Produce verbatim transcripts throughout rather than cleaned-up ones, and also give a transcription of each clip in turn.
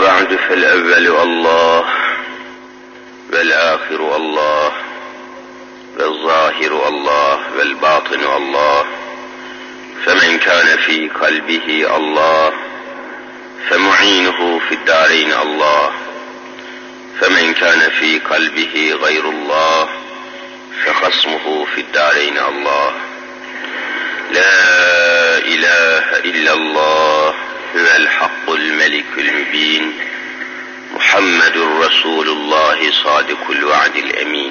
بعد فالأول الله والآخر الله والظاهر الله والباطن الله فمن كان في قلبه الله فمعينه في الدارين الله فمن كان في قلبه غير الله فخصمه في الدارين الله لا إله إلا الله هو الحق الملك المبين محمد رسول الله صادق الوعد الأمين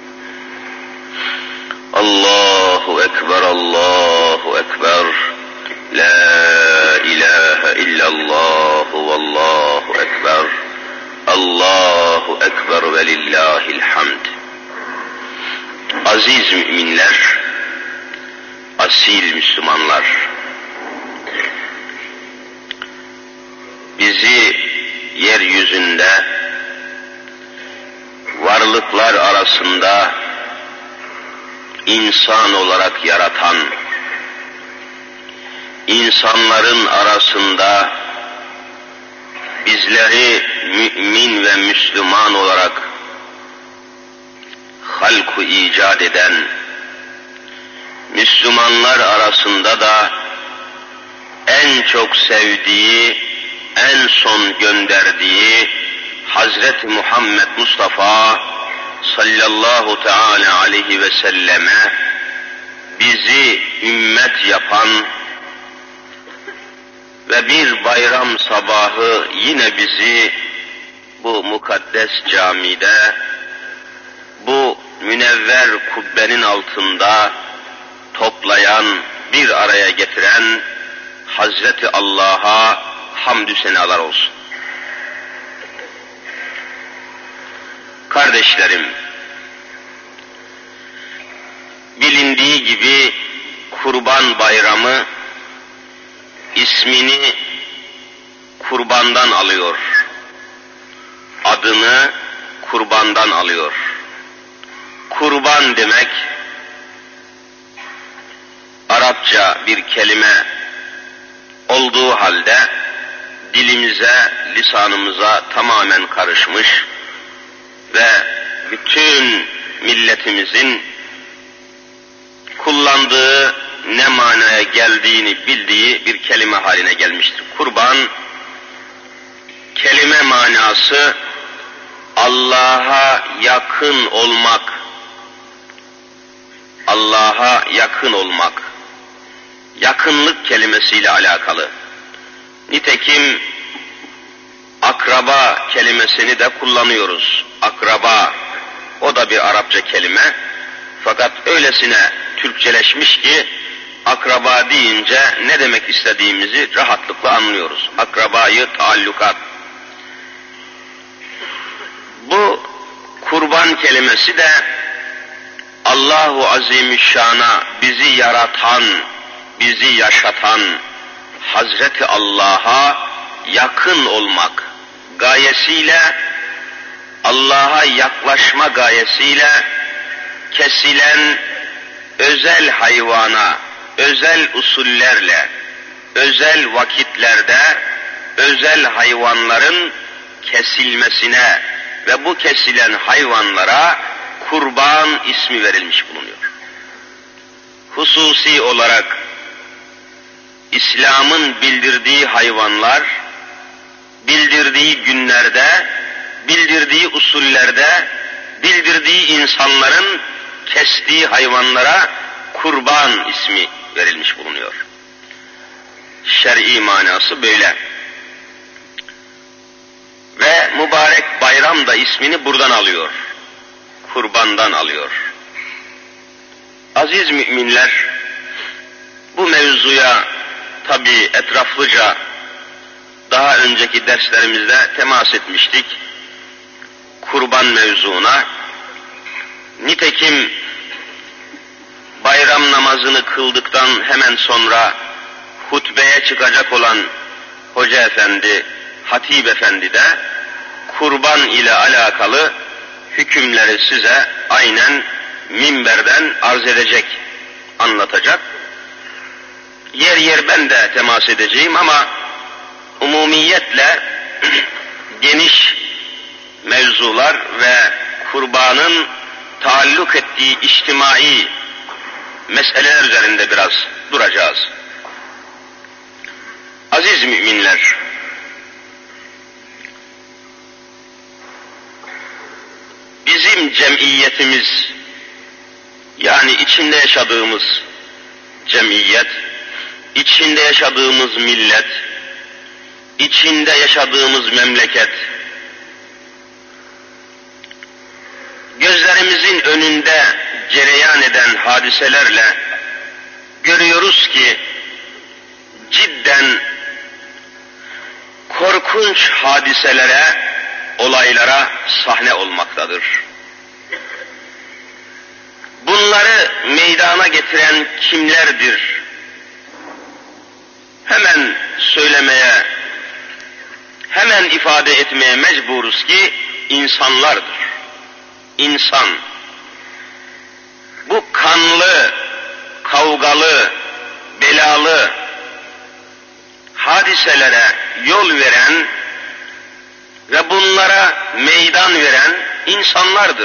الله أكبر الله أكبر لا إله إلا الله والله أكبر الله أكبر ولله الحمد. Aziz müminler, asil Müslümanlar, bizi yeryüzünde varlıklar arasında insan olarak yaratan, insanların arasında bizleri mümin ve Müslüman olarak halku icat eden, Müslümanlar arasında da en çok sevdiği, en son gönderdiği Hazreti Muhammed Mustafa sallallahu teala aleyhi ve selleme bizi ümmet yapan ve bir bayram sabahı yine bizi bu mukaddes camide, bu münevver kubbenin altında toplayan, bir araya getiren Hazreti Allah'a hamdü senalar olsun. Kardeşlerim, bilindiği gibi Kurban Bayramı ismini kurbandan alıyor. Adını kurbandan alıyor. Kurban demek Arapça bir kelime olduğu halde dilimize, lisanımıza tamamen karışmış ve bütün milletimizin kullandığı, ne manaya geldiğini bildiği bir kelime haline gelmiştir. Kurban, kelime manası Allah'a yakın olmak, Allah'a yakın olmak, yakınlık kelimesiyle alakalı. Nitekim akraba kelimesini de kullanıyoruz. Akraba, o da bir Arapça kelime. Fakat öylesine Türkçeleşmiş ki akraba deyince ne demek istediğimizi rahatlıkla anlıyoruz. Akrabayı taallukat. Bu kurban kelimesi de Allahu Azimüşşan'a bizi yaratan, bizi yaşatan Hazreti Allah'a yakın olmak gayesiyle, Allah'a yaklaşma gayesiyle kesilen özel hayvana, özel usullerle, özel vakitlerde, özel hayvanların kesilmesine ve bu kesilen hayvanlara kurban ismi verilmiş bulunuyor. Hususi olarak İslam'ın bildirdiği hayvanlar, bildirdiği günlerde, bildirdiği usullerde, bildirdiği insanların kestiği hayvanlara kurban ismi verilmiş bulunuyor. Şer'i manası böyle. Ve mübarek bayram da ismini buradan alıyor. Kurbandan alıyor. Aziz müminler, bu mevzuya tabi etraflıca daha önceki derslerimizde temas etmiştik. Kurban mevzuna. Nitekim bayram namazını kıldıktan hemen sonra hutbeye çıkacak olan Hoca Efendi, Hatip Efendi de kurban ile alakalı hükümleri size aynen minberden arz edecek, anlatacak. Yer yer ben de temas edeceğim ama umumiyetle mevzular ve kurbanın taalluk ettiği içtimai meseleler üzerinde biraz duracağız. Aziz müminler, bizim cemiyetimiz, yani içinde yaşadığımız cemiyet, içinde yaşadığımız millet, içinde yaşadığımız memleket, gözlerimizin önünde cereyan eden hadiselerle görüyoruz ki cidden korkunç hadiselere, olaylara sahne olmaktadır. Bunları meydana getiren kimlerdir? Hemen söylemeye, hemen ifade etmeye mecburuz ki insanlardır. İnsan, bu kanlı, kavgalı, belalı hadiselere yol veren ve bunlara meydan veren insanlardır.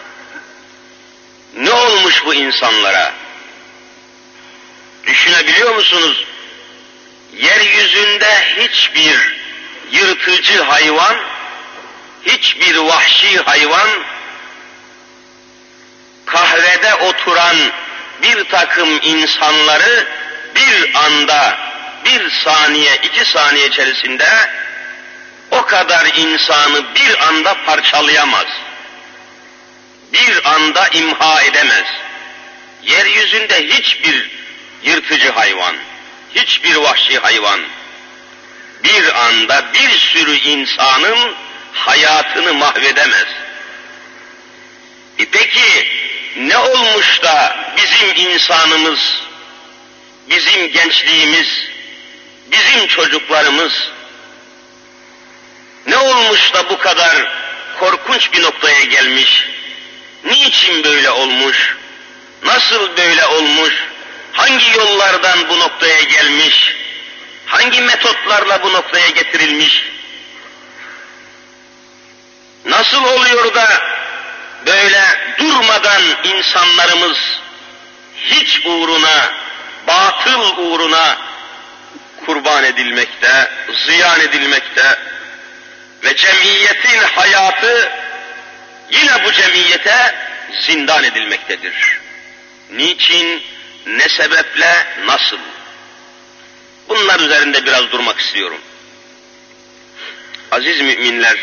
Ne olmuş bu insanlara? Düşünebiliyor musunuz? Yeryüzünde hiçbir yırtıcı hayvan, hiçbir vahşi hayvan, kahvede oturan bir takım insanları bir anda, bir saniye, iki saniye içerisinde o kadar insanı bir anda parçalayamaz. Bir anda imha edemez. Yeryüzünde hiçbir yırtıcı hayvan, hiçbir vahşi hayvan bir anda bir sürü insanın hayatını mahvedemez. E peki ne olmuş da bizim insanımız, bizim gençliğimiz, bizim çocuklarımız ne olmuş da bu kadar korkunç bir noktaya gelmiş? Niçin böyle olmuş? Nasıl böyle olmuş? Hangi yollardan bu noktaya gelmiş? Hangi metotlarla bu noktaya getirilmiş? Nasıl oluyor da böyle durmadan insanlarımız hiç uğruna, batıl uğruna kurban edilmekte, ziyan edilmekte ve cemiyetin hayatı yine bu cemiyete zindan edilmektedir. Niçin, ne sebeple, nasıl? Bunlar üzerinde biraz durmak istiyorum. Aziz müminler,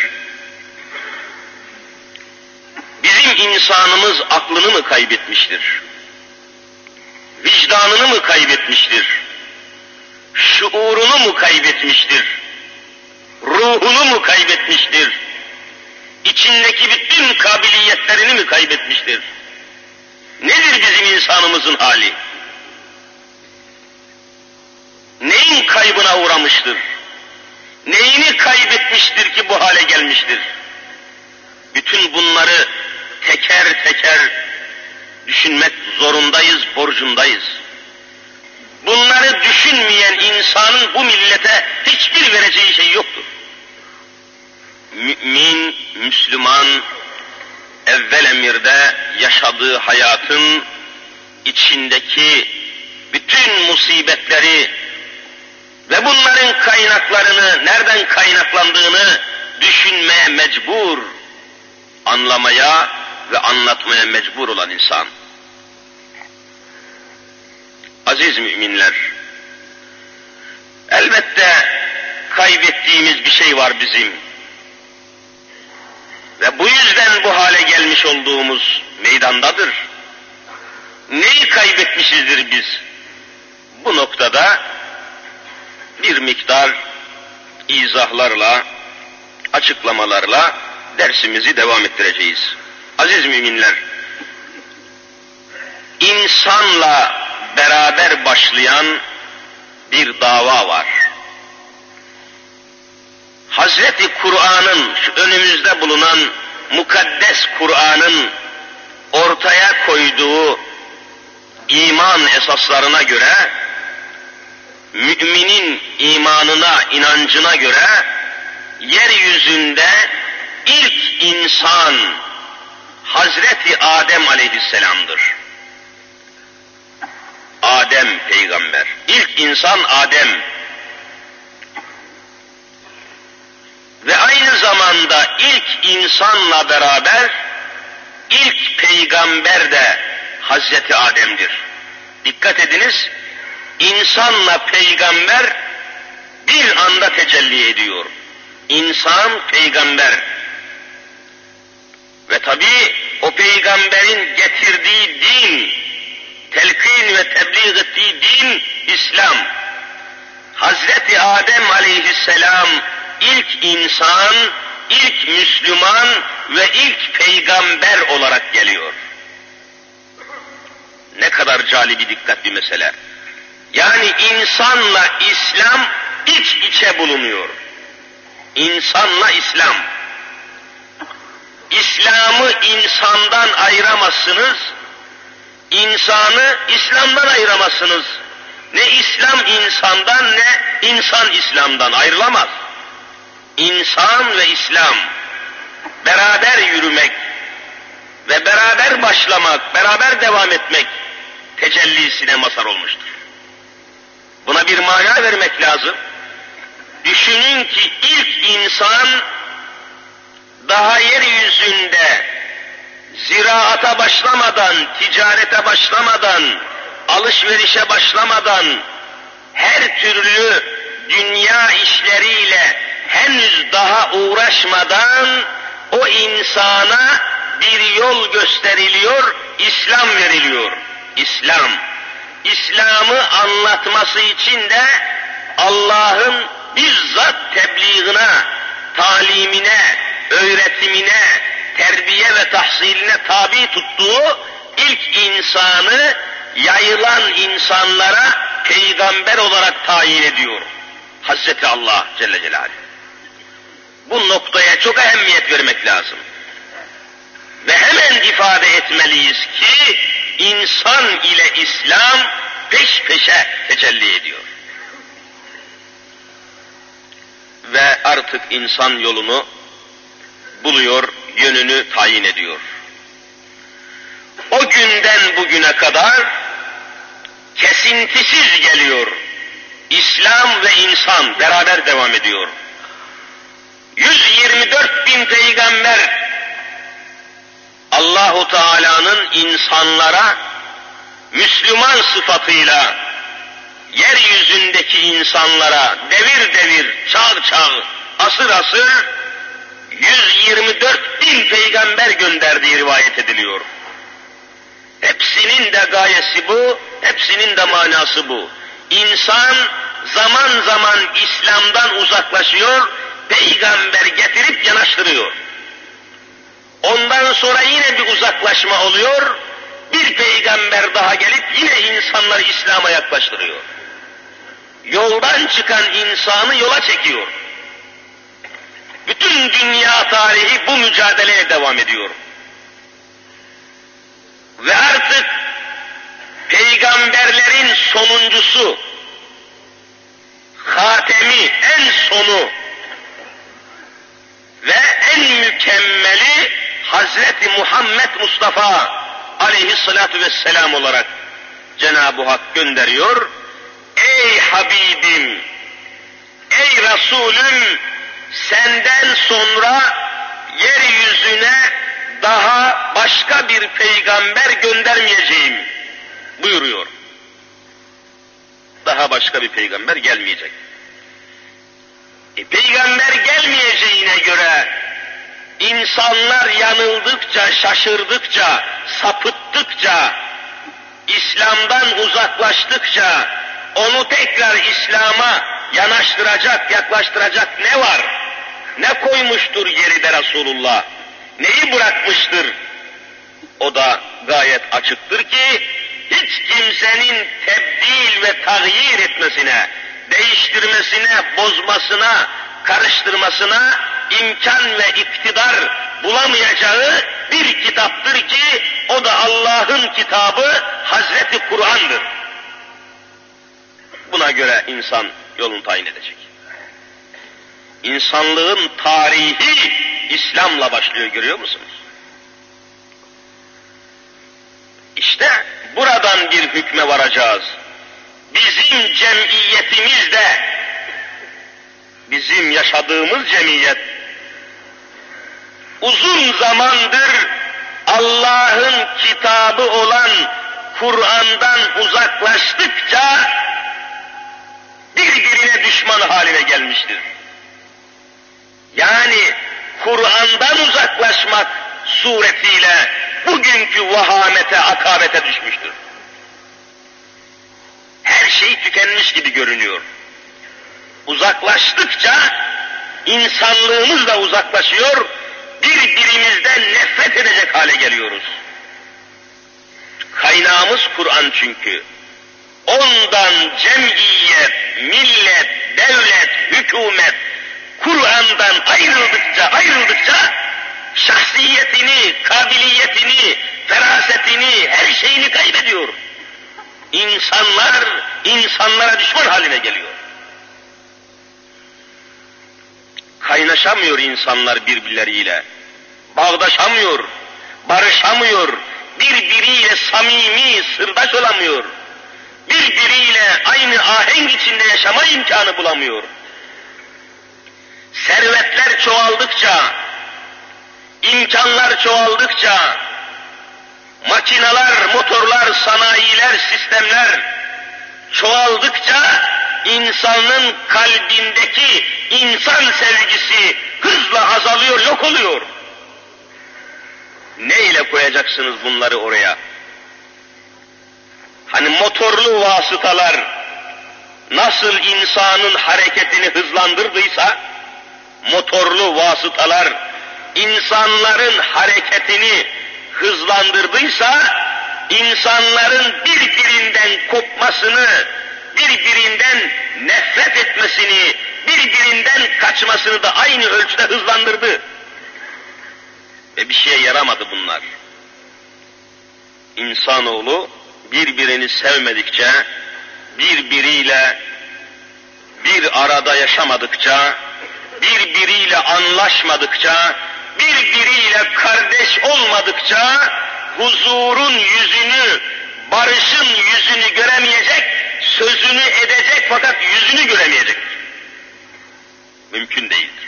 bizim insanımız aklını mı kaybetmiştir? Vicdanını mı kaybetmiştir? Şuurunu mu kaybetmiştir? Ruhunu mu kaybetmiştir? İçindeki bütün kabiliyetlerini mi kaybetmiştir? Nedir bizim insanımızın hali? Neyin kaybına uğramıştır? Neyini kaybetmiştir ki bu hale gelmiştir? Bütün bunları teker teker düşünmek zorundayız, borcundayız. Bunları düşünmeyen insanın bu millete hiçbir vereceği şey yoktur. Mümin, Müslüman, evvel emirde yaşadığı hayatın içindeki bütün musibetleri ve bunların kaynaklarını, nereden kaynaklandığını düşünmeye mecbur, anlamaya ve anlatmaya mecbur olan insan. Aziz müminler, elbette kaybettiğimiz bir şey var bizim. Ve bu yüzden bu hale gelmiş olduğumuz meydandadır. Neyi kaybetmişizdir biz? Bu noktada bir miktar izahlarla, açıklamalarla dersimizi devam ettireceğiz. Aziz müminler, insanla beraber başlayan bir dava var. Hazreti Kur'an'ın, şu önümüzde bulunan mukaddes Kur'an'ın ortaya koyduğu iman esaslarına göre, müminin imanına, inancına göre, yeryüzünde ilk insan Hazreti Adem aleyhisselam'dır. Adem peygamber. İlk insan Adem. Ve aynı zamanda ilk insanla beraber ilk peygamber de Hazreti Adem'dir. Dikkat ediniz, insanla peygamber bir anda tecelli ediyor. İnsan peygamber. Ve tabi o peygamberin getirdiği din, telkin ve tebliğ ettiği din İslam. Hazreti Adem aleyhisselam ilk insan, ilk Müslüman ve ilk peygamber olarak geliyor. Ne kadar calibi, dikkat bir mesele. Yani insanla İslam iç içe bulunuyor. İnsanla İslam. İslam'ı insandan ayıramazsınız, insanı İslam'dan ayıramazsınız. Ne İslam insandan ne insan İslam'dan ayrılamaz. İnsan ve İslam beraber yürümek ve beraber başlamak, beraber devam etmek tecellisine mazhar olmuştur. Buna bir mana vermek lazım. Düşünün ki ilk insan daha yeryüzünde ziraata başlamadan, ticarete başlamadan, alışverişe başlamadan, her türlü dünya işleriyle henüz daha uğraşmadan o insana bir yol gösteriliyor, İslam veriliyor. İslam. İslam'ı anlatması için de Allah'ın bizzat tebliğine, talimine, öğretimine, terbiye ve tahsiline tabi tuttuğu ilk insanı yayılan insanlara peygamber olarak tayin ediyor. Hazreti Allah Celle Celaluhu. Bu noktaya çok ehemmiyet vermek lazım. Ve hemen ifade etmeliyiz ki insan ile İslam peş peşe tecelli ediyor. Ve artık insan yolunu buluyor, yönünü tayin ediyor. O günden bugüne kadar kesintisiz geliyor. İslam ve insan beraber devam ediyor. yüz yirmi dört bin peygamber Allahu Teala'nın insanlara Müslüman sıfatıyla yeryüzündeki insanlara devir devir, çağ çağ, asır asır yüz yirmi dört bin peygamber gönderdiği rivayet ediliyor. Hepsinin de gayesi bu, hepsinin de manası bu. İnsan zaman zaman İslam'dan uzaklaşıyor, peygamber getirip yanaştırıyor. Ondan sonra yine bir uzaklaşma oluyor, bir peygamber daha gelip yine insanları İslam'a yaklaştırıyor. Yoldan çıkan insanı yola çekiyor. Bütün dünya tarihi bu mücadeleye devam ediyor. Ve artık peygamberlerin sonuncusu, hatemi, en sonu ve en mükemmeli Hazreti Muhammed Mustafa aleyhissalatu vesselam olarak Cenab-ı Hak gönderiyor. Ey Habibim, ey Resulüm, senden sonra yeryüzüne daha başka bir peygamber göndermeyeceğim buyuruyor. Daha başka bir peygamber gelmeyecek. E, peygamber gelmeyeceğine göre insanlar yanıldıkça, şaşırdıkça, sapıttıkça, İslam'dan uzaklaştıkça onu tekrar İslam'a yanaştıracak, yaklaştıracak ne var? Ne koymuştur geride Resulullah? Neyi bırakmıştır? O da gayet açıktır ki hiç kimsenin tebdil ve tagyir etmesine, değiştirmesine, bozmasına, karıştırmasına imkan ve iktidar bulamayacağı bir kitaptır ki o da Allah'ın kitabı Hazreti Kur'an'dır. Buna göre insan yolunu tayin edecek. İnsanlığın tarihi İslam'la başlıyor, görüyor musunuz? İşte buradan bir hükme varacağız. Bizim cemiyetimizde, bizim yaşadığımız cemiyet, uzun zamandır Allah'ın kitabı olan Kur'an'dan uzaklaştıkça birbirine düşman haline gelmiştir. Yani Kur'an'dan uzaklaşmak suretiyle bugünkü vahamete, akabete düşmüştür. Her şey tükenmiş gibi görünüyor. Uzaklaştıkça insanlığımız da uzaklaşıyor, birbirimizden nefret edecek hale geliyoruz. Kaynağımız Kur'an çünkü. Ondan cemiyet, millet, devlet, hükümet Kur'an'dan ayrıldıkça ayrıldıkça şahsiyetini, kabiliyetini, ferasetini, her şeyini kaybediyor. İnsanlar, insanlara düşman haline geliyor. Kaynaşamıyor insanlar birbirleriyle. Bağdaşamıyor, barışamıyor, birbiriyle samimi, sırdaş olamıyor. Birbiriyle aynı ahenk içinde yaşama imkanı bulamıyor. Servetler çoğaldıkça, imkanlar çoğaldıkça, makineler, motorlar, sanayiler, sistemler çoğaldıkça insanın kalbindeki insan sevgisi hızla azalıyor, yok oluyor. Ne ile koyacaksınız bunları oraya? Hani motorlu vasıtalar nasıl insanın hareketini hızlandırdıysa, motorlu vasıtalar insanların hareketini hızlandırdıysa, insanların birbirinden kopmasını, birbirinden nefret etmesini, birbirinden kaçmasını da aynı ölçüde hızlandırdı. Ve bir şeye yaramadı bunlar. İnsanoğlu birbirini sevmedikçe, birbiriyle bir arada yaşamadıkça, birbiriyle anlaşmadıkça, birbiriyle kardeş olmadıkça huzurun yüzünü, barışın yüzünü göremeyecek, sözünü edecek fakat yüzünü göremeyecektir. Mümkün değildir.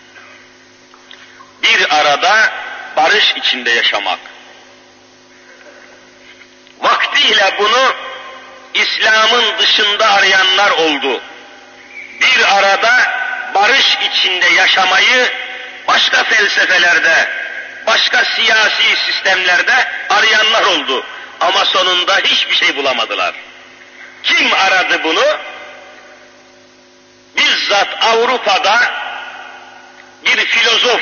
Bir arada barış içinde yaşamak. Vaktiyle bunu İslam'ın dışında arayanlar oldu. Bir arada barış içinde yaşamayı başka felsefelerde, başka siyasi sistemlerde arayanlar oldu. Ama sonunda hiçbir şey bulamadılar. Kim aradı bunu? Bizzat Avrupa'da bir filozof,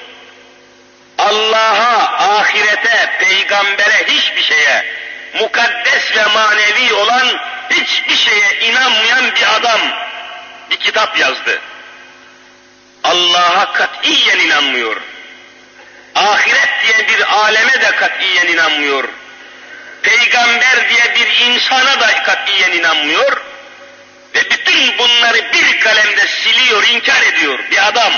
Allah'a, ahirete, peygambere, hiçbir şeye, mukaddes ve manevi olan hiçbir şeye inanmayan bir adam bir kitap yazdı. Allah'a katiyen inanmıyor. Ahiret diye bir aleme de katiyen inanmıyor. Peygamber diye bir insana da katiyen inanmıyor. Ve bütün bunları bir kalemde siliyor, inkar ediyor bir adam.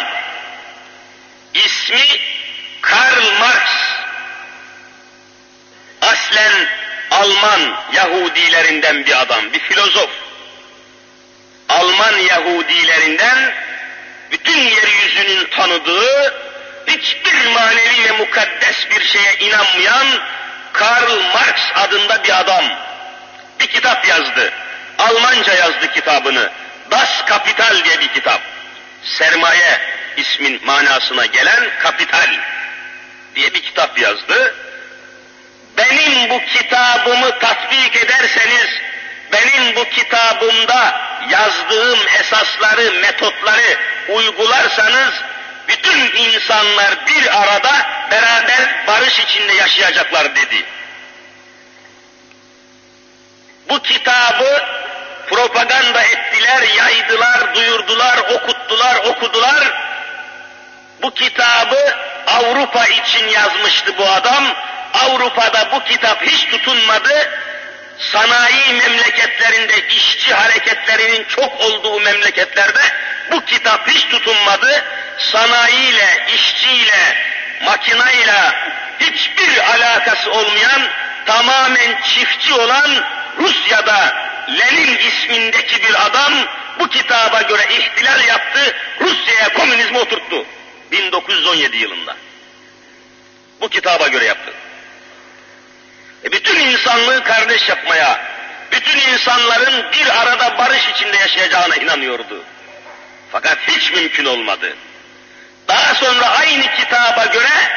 İsmi Karl Marx. Aslen Alman Yahudilerinden bir adam, bir filozof. Alman Yahudilerinden bütün yeryüzünün tanıdığı, hiçbir manevi ve mukaddes bir şeye inanmayan Karl Marx adında bir adam bir kitap yazdı. Almanca yazdı kitabını. Das Kapital diye bir kitap. Sermaye ismin manasına gelen kapital diye bir kitap yazdı. Benim bu kitabımı tatbik ederseniz, benim bu kitabımda yazdığım esasları, metotları uygularsanız, bütün insanlar bir arada beraber barış içinde yaşayacaklar dedi. Bu kitabı propaganda ettiler, yaydılar, duyurdular, okuttular, okudular. Bu kitabı Avrupa için yazmıştı bu adam. Avrupa'da bu kitap hiç tutunmadı. Sanayi memleketlerinde, işçi hareketlerinin çok olduğu memleketlerde bu kitap hiç tutunmadı. sanayiyle, işçiyle, makinayla hiçbir alakası olmayan, tamamen çiftçi olan Rusya'da Lenin ismindeki bir adam bu kitaba göre ihtilal yaptı, Rusya'ya komünizmi oturttu bin dokuz yüz on yedi yılında. Bu kitaba göre yaptı. E bütün insanlığı kardeş yapmaya, bütün insanların bir arada barış içinde yaşayacağına inanıyordu. Fakat hiç mümkün olmadı. Daha sonra aynı kitaba göre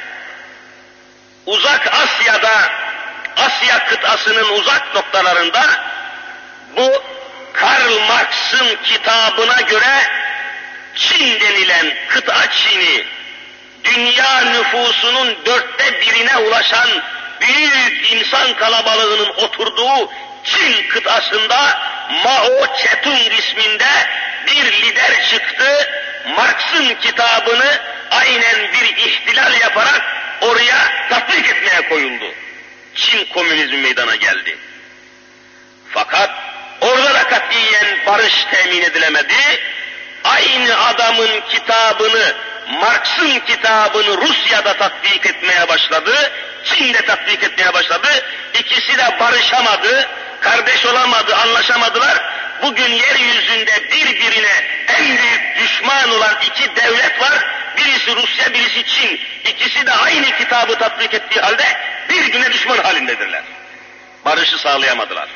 Uzak Asya'da, Asya kıtasının uzak noktalarında bu Karl Marx'ın kitabına göre Çin denilen kıta Çin'i, dünya nüfusunun dörtte birine ulaşan büyük insan kalabalığının oturduğu Çin kıtasında Mao Zedong isminde bir lider çıktı, Marx'ın kitabını aynen bir ihtilal yaparak oraya tatbik etmeye koyuldu. Çin komünizmi meydana geldi. Fakat orada da katiyen barış temin edilemedi. Aynı adamın kitabını, Marx'ın kitabını Rusya'da tatbik etmeye başladı, Çin'de tatbik etmeye başladı. İkisi de barışamadı, kardeş olamadı, anlaşamadılar. Bugün yeryüzünde birbirine en büyük düşman olan iki devlet var. Birisi Rusya, birisi Çin. İkisi de aynı kitabı tatbik ettiği halde birbirine düşman halindedirler. Barışı sağlayamadılar.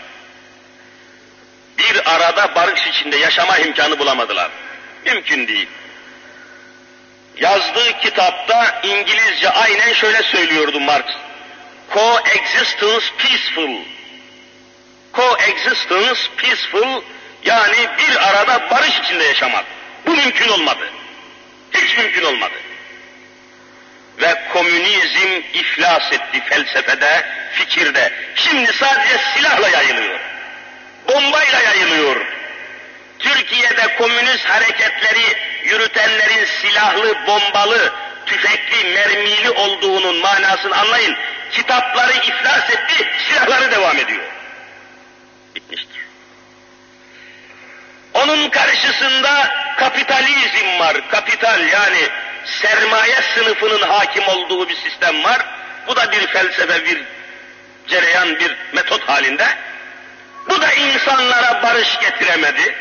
Bir arada barış içinde yaşama imkanı bulamadılar. Mümkün değil. Yazdığı kitapta İngilizce aynen şöyle söylüyordu Marx. Coexistence peaceful. Coexistence peaceful, yani bir arada barış içinde yaşamak. Bu mümkün olmadı. Hiç mümkün olmadı. Ve komünizm iflas etti felsefede, fikirde. Şimdi sadece silahla yayılıyor. Bombayla yayılıyor. Türkiye'de komünist hareketleri yürütenlerin silahlı, bombalı, tüfekli, mermili olduğunun manasını anlayın. Kitapları iflas etti, silahları devam ediyor. Bitmiştir. Onun karşısında kapitalizm var. Kapital, yani sermaye sınıfının hakim olduğu bir sistem var. Bu da bir felsefe, bir cereyan, bir metot halinde. Bu da insanlara barış getiremedi.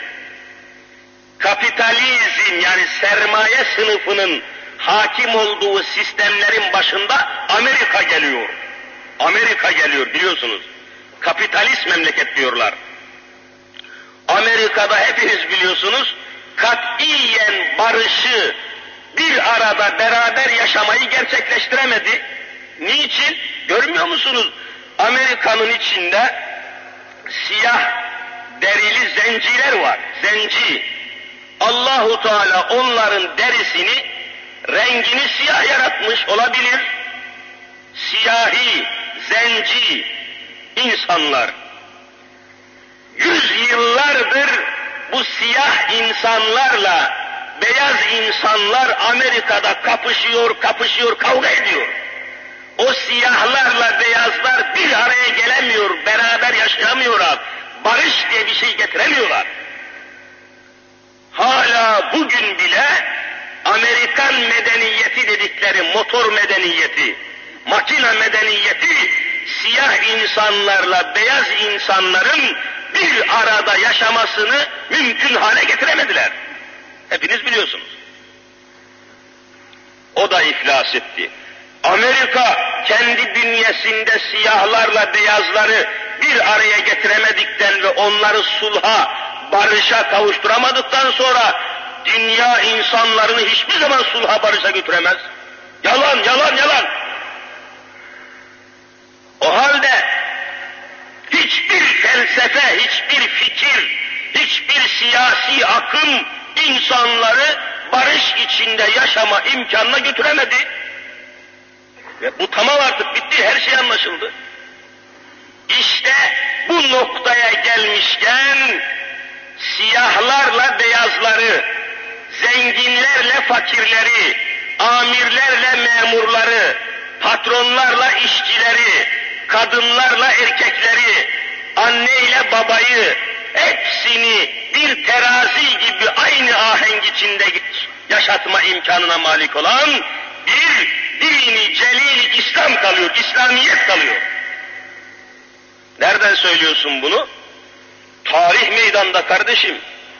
Kapitalizm, yani sermaye sınıfının hakim olduğu sistemlerin başında Amerika geliyor. Amerika geliyor biliyorsunuz. Kapitalist memleket diyorlar. Amerika'da hepiniz biliyorsunuz, katiyen barışı, bir arada beraber yaşamayı gerçekleştiremedi. Niçin? Görmüyor musunuz? Amerika'nın içinde siyah derili zenciler var. Zenci. Allahu Teala onların derisini, rengini siyah yaratmış olabilir. Siyahi, zenci insanlar. Yüz yıllardır bu siyah insanlarla beyaz insanlar Amerika'da kapışıyor, kapışıyor, kavga ediyor. O siyahlarla beyazlar bir araya gelemiyor, beraber yaşayamıyorlar. Barış diye bir şey getiremiyorlar. Hala bugün bile Amerikan medeniyeti dedikleri motor medeniyeti, makine medeniyeti, siyah insanlarla beyaz insanların bir arada yaşamasını mümkün hale getiremediler. Hepiniz biliyorsunuz. O da iflas etti. Amerika kendi bünyesinde siyahlarla beyazları bir araya getiremedikten ve onları sulha, barışa kavuşturamadıktan sonra dünya insanlarını hiçbir zaman sulha, barışa götüremez. Yalan, yalan, yalan. O halde hiçbir felsefe, hiçbir fikir, hiçbir siyasi akım insanları barış içinde yaşama imkanına götüremedi. Ve bu tamam, artık bitti, her şey anlaşıldı. İşte bu noktaya gelmişken siyahlarla beyazları, zenginlerle fakirleri, amirlerle memurları, patronlarla işçileri, kadınlarla erkekleri, anneyle babayı, hepsini bir terazi gibi aynı ahenk içinde yaşatma imkanına malik olan bir dini celil İslam kalıyor, İslamiyet kalıyor. Nereden söylüyorsun bunu? Tarih meydanda kardeşim.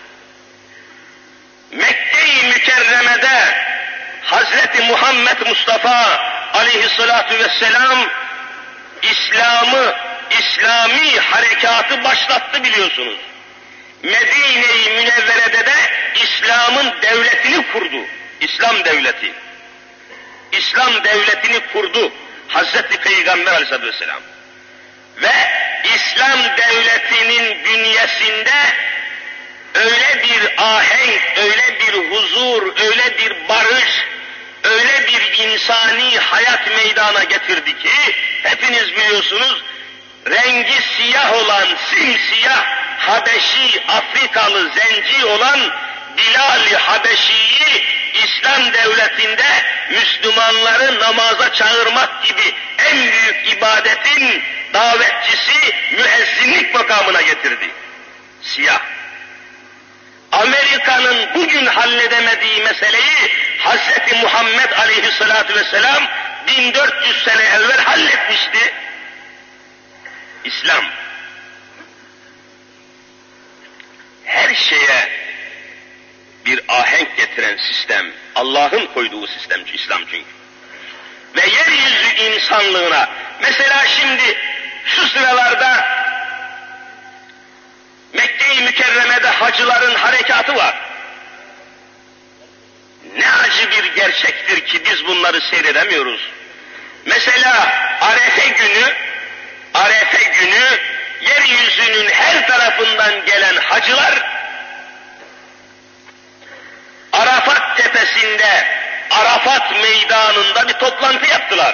Mekke-i Mükerreme'de Hazreti Muhammed Mustafa aleyhissalatu vesselam İslam'ı, İslami harekatı başlattı biliyorsunuz. Medine-i Münevvere'de de İslam'ın devletini kurdu. İslam devleti. İslam devletini kurdu Hazreti Peygamber aleyhissalatu vesselam. Ve İslam devletinin bünyesinde öyle bir ahenk, öyle bir huzur, öyle bir barış, öyle bir insani hayat meydana getirdi ki, hepiniz biliyorsunuz, rengi siyah olan, simsiyah, Habeşi, Afrikalı, zenci olan Bilal-i Habeşi'yi İslam devletinde Müslümanları namaza çağırmak gibi en büyük ibadetin davetçisi, müezzinlik makamına getirdi. Siyah. Amerika'nın bugün halledemediği meseleyi Hazreti Muhammed aleyhissalatu vesselam bin dört yüz sene evvel halletmişti. İslam. Her şeye bir ahenk getiren sistem, Allah'ın koyduğu sistem İslam çünkü. Ve yeryüzü insanlığına, mesela şimdi şu sıralarda Mekke-i Mükerreme'de hacıların harekatı var. Ne acı bir gerçektir ki biz bunları seyredemiyoruz. Mesela Arefe günü, Arefe günü yeryüzünün her tarafından gelen hacılar Arafat tepesinde, Arafat meydanında bir toplantı yaptılar.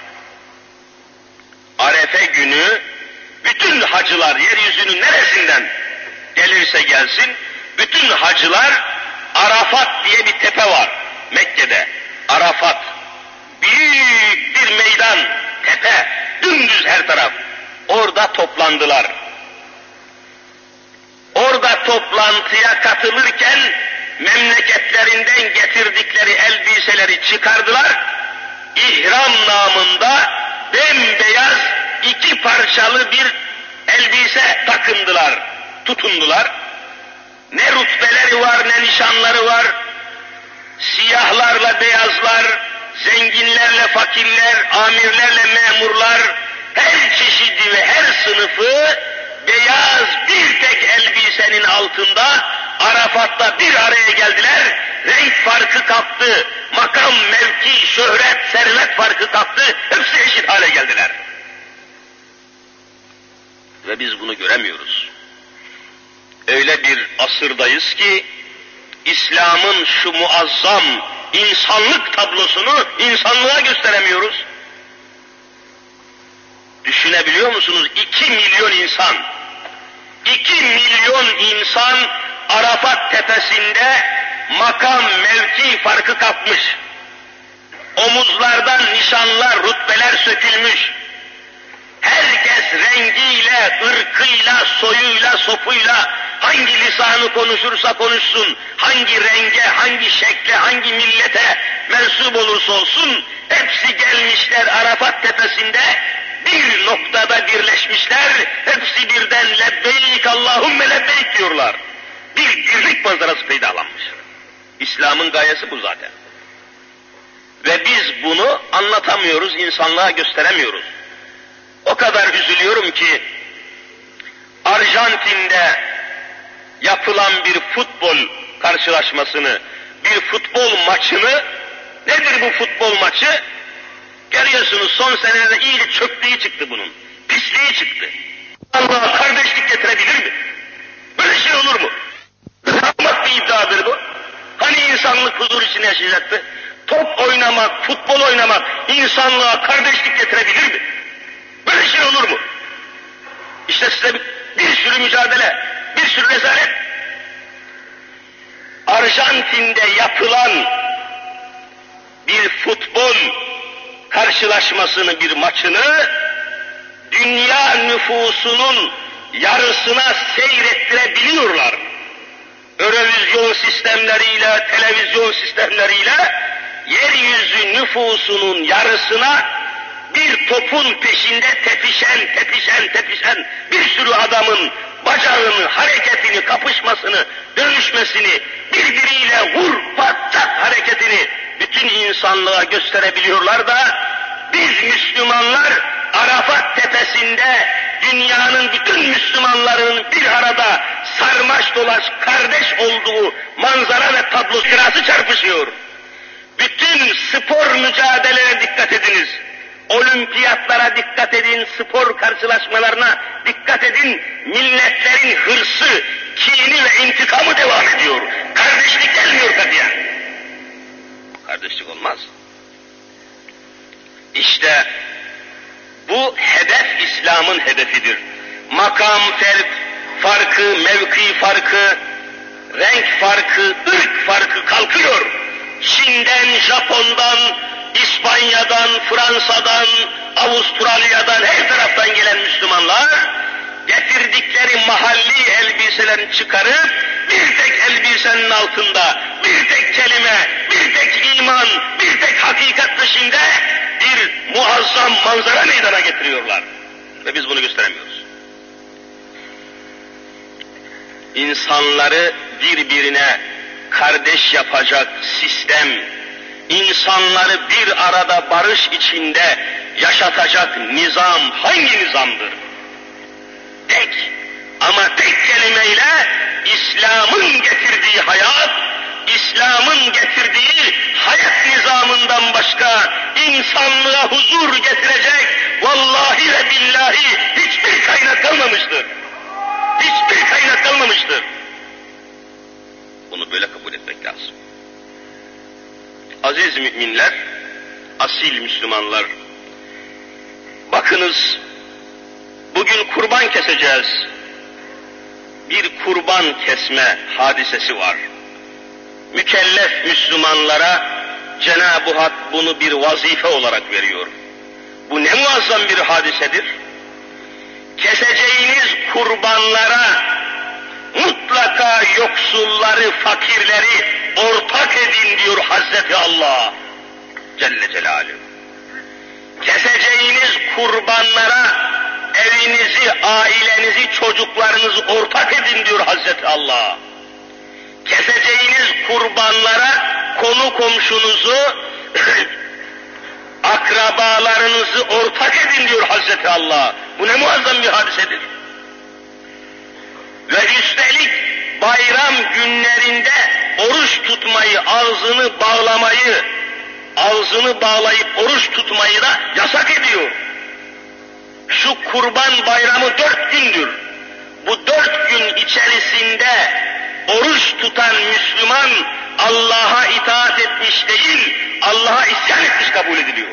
Arefe günü bütün hacılar yeryüzünün neresinden gelirse gelsin, bütün hacılar Arafat diye bir tepe var Mekke'de. Arafat. Büyük bir meydan, tepe, dümdüz her taraf. Orada toplandılar. Orada toplantıya katılırken memleketlerinden getirdikleri elbiseleri çıkardılar. İhram namında bembeyaz iki parçalı bir elbise takındılar, tutundular. Ne rütbeleri var, ne nişanları var. Siyahlarla beyazlar, zenginlerle fakirler, amirlerle memurlar, her çeşidi ve her sınıfı beyaz bir tek elbisenin altında Arafat'ta bir araya geldiler. Renk farkı kaptı, makam, mevki, şöhret, servet farkı kaptı. Hepsi eşit hale geldiler. Ve biz bunu göremiyoruz. Öyle bir asırdayız ki İslam'ın şu muazzam insanlık tablosunu insanlığa gösteremiyoruz. Düşünebiliyor musunuz? İki milyon insan, iki milyon insan Arafat tepesinde makam, mevki farkı kapmış. Omuzlardan nişanlar, rütbeler sökülmüş. Herkes rengiyle, ırkıyla, soyuyla, sopuyla, hangi lisanı konuşursa konuşsun, hangi renge, hangi şekle, hangi millete mensup olursa olsun, hepsi gelmişler Arafat tepesinde, bir noktada birleşmişler, hepsi birden lebbeyk Allahümme lebbeyk diyorlar. Bir birlik manzarası peydalanmış. İslam'ın gayesi bu zaten. Ve biz bunu anlatamıyoruz, insanlığa gösteremiyoruz. O kadar üzülüyorum ki, Arjantin'de yapılan bir futbol karşılaşmasını, bir futbol maçını, nedir bu futbol maçı? Görüyorsunuz son senelerde iyice çöplüğü çıktı bunun, pisliği çıktı. Allah kardeşlik getirebilir mi? Böyle şey olur mu? Rahmet bir iddiadır bu. Hani insanlık huzur içinde yaşayacaktı? Top oynamak, futbol oynamak insanlığa kardeşlik getirebilir mi? Böyle şey olur mu? İşte size bir, bir sürü mücadele, bir sürü rezalet. Arjantin'de yapılan bir futbol karşılaşmasını, bir maçını dünya nüfusunun yarısına seyrettirebiliyorlar. Eurovision sistemleriyle, televizyon sistemleriyle yeryüzü nüfusunun yarısına bir topun peşinde tepişen, tepişen, tepişen bir sürü adamın bacağını, hareketini, kapışmasını, dövüşmesini, birbiriyle vur, patlat hareketini bütün insanlığa gösterebiliyorlar da biz Müslümanlar Arafat tepesinde dünyanın bütün Müslümanların bir arada sarmaş dolaş kardeş olduğu manzara ve tablo sırası çarpışıyor. Bütün spor mücadelelerine dikkat ediniz. Olimpiyatlara dikkat edin, spor karşılaşmalarına dikkat edin. Milletlerin hırsı, kini ve intikamı devam ediyor. Kardeşlik gelmiyor katiyen. Kardeşlik olmaz. İşte bu hedef İslam'ın hedefidir. Makam fer- farkı, mevki farkı, renk farkı, ırk farkı kalkıyor. Çin'den, Japon'dan, İspanya'dan, Fransa'dan, Avustralya'dan, her taraftan gelen Müslümanlar getirdikleri mahalli elbiselerini çıkarıp bir tek elbisenin altında bir tek kelime, bir tek iman, bir tek hakikat dışında bir muazzam manzara meydana getiriyorlar. Ve biz bunu gösteremiyoruz. İnsanları birbirine kardeş yapacak sistem, insanları bir arada barış içinde yaşatacak nizam hangi nizamdır? Tek ama tek kelimeyle İslam'ın getirdiği hayat, İslam'ın getirdiği hayat nizamından başka insanlığa huzur getirecek vallahi ve billahi hiçbir kaynak kalmamıştır. Hiçbir kaynak kalmamıştır. Bunu böyle kabul etmek lazım. Aziz müminler, asil Müslümanlar, bakınız bugün kurban keseceğiz. Bir kurban kesme hadisesi var. Mükellef Müslümanlara Cenab-ı Hak bunu bir vazife olarak veriyor. Bu ne muazzam bir hadisedir. Keseceğiniz kurbanlara mutlaka yoksulları, fakirleri ortak edin diyor Hazreti Allah Celle Celaluhu. Keseceğiniz kurbanlara evinizi, ailenizi, çocuklarınızı ortak edin diyor Hazreti Allah. Keseceğiniz kurbanlara konu komşunuzu, akrabalarınızı ortak edin diyor Hazreti Allah. Bu ne muazzam bir hadisedir. Ve üstelik bayram günlerinde oruç tutmayı, ağzını bağlamayı, ağzını bağlayıp oruç tutmayı da yasak ediyor. Şu kurban bayramı dört gündür. Bu dört gün içerisinde oruç tutan Müslüman Allah'a itaat etmiş değil, Allah'a isyan etmiş kabul ediliyor.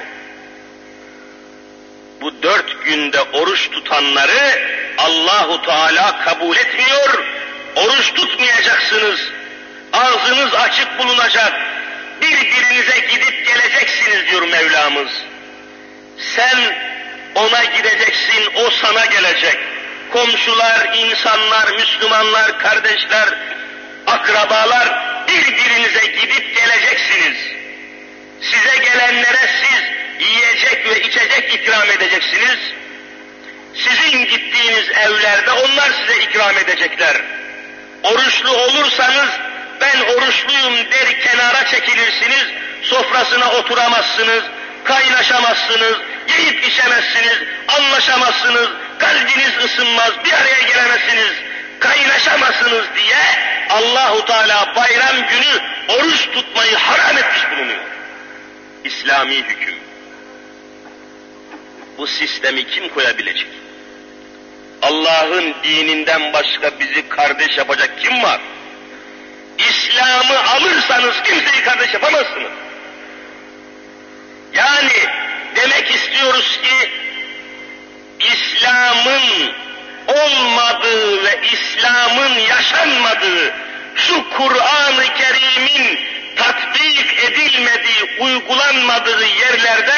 Bu dört günde oruç tutanları Allahu Teala kabul etmiyor. Oruç tutmayacaksınız. Ağzınız açık bulunacak. Birbirinize gidip geleceksiniz diyor Mevlamız. Sen ona gideceksin, o sana gelecek. Komşular, insanlar, Müslümanlar, kardeşler, akrabalar birbirinize gidip geleceksiniz. Size gelenlere siz yiyecek ve içecek ikram edeceksiniz. Sizin gittiğiniz evlerde onlar size ikram edecekler. Oruçlu olursanız ben oruçluyum der kenara çekilirsiniz, sofrasına oturamazsınız, kaynaşamazsınız, yiyip içemezsiniz, anlaşamazsınız, kalbiniz ısınmaz, bir araya gelemezsiniz, kaynaşamazsınız diye Allahu Teala bayram günü oruç tutmayı haram etmiş bulunuyor. İslami hüküm. Bu sistemi kim koyabilecek? Allah'ın dininden başka bizi kardeş yapacak kim var? İslam'ı alırsanız kimseyi kardeş yapamazsınız. Yani demek istiyoruz ki İslam'ın olmadığı ve İslam'ın yaşanmadığı şu Kur'an-ı Kerim'in tatbik edilmediği, uygulanmadığı yerlerde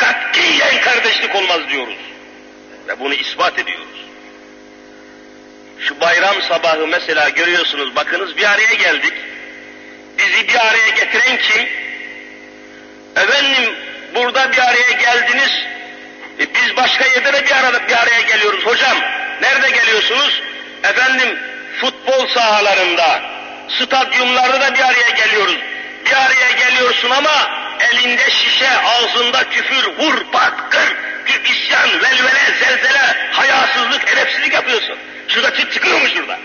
katiyen kardeşlik olmaz diyoruz. Ve bunu ispat ediyoruz. Şu bayram sabahı mesela görüyorsunuz, bakınız bir araya geldik. Bizi bir araya getiren kim? Efendim burada bir araya geldiniz, e, biz başka yerde de bir arada bir araya geliyoruz. Hocam nerede geliyorsunuz? Efendim futbol sahalarında, stadyumlarda da bir araya geliyoruz. Bir araya geliyorsun ama elinde şişe, ağzında küfür, vur, pat, kır, bir isyan, velvele, zelzele, hayasızlık, edepsizlik yapıyorsun. Şurada çıt çıkıyor mu şurada?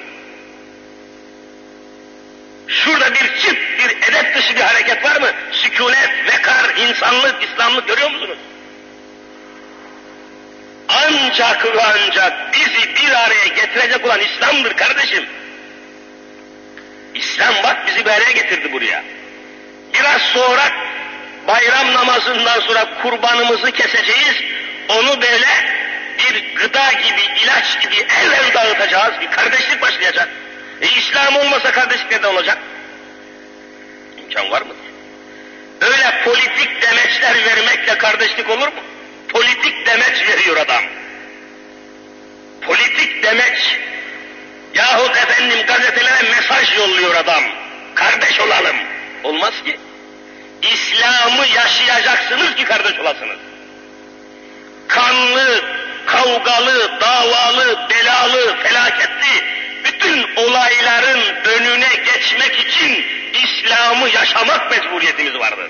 Şurada bir çıt, bir edep dışı bir hareket var mı? Sükunet, vekar, insanlık, İslamlık görüyor musunuz? Ancak ve ancak bizi bir araya getirecek olan İslam'dır kardeşim. İslam bak bizi bir araya getirdi buraya. Biraz sonra bayram namazından sonra kurbanımızı keseceğiz. Onu böyle bir gıda gibi, ilaç gibi el el dağıtacağız. Bir kardeşlik başlayacak. E İslam olmasa kardeşlik neden olacak? İmkan var mıdır? Öyle politik demeçler vermekle kardeşlik olur mu? Politik demeç veriyor adam. Politik demeç. Yahut efendim gazetelere mesaj yolluyor adam. Kardeş olalım. Olmaz ki. İslam'ı yaşayacaksınız ki kardeş olasınız. Kanlı, kavgalı, davalı, belalı, felaketli bütün olayların önüne geçmek için İslam'ı yaşamak mecburiyetimiz vardır.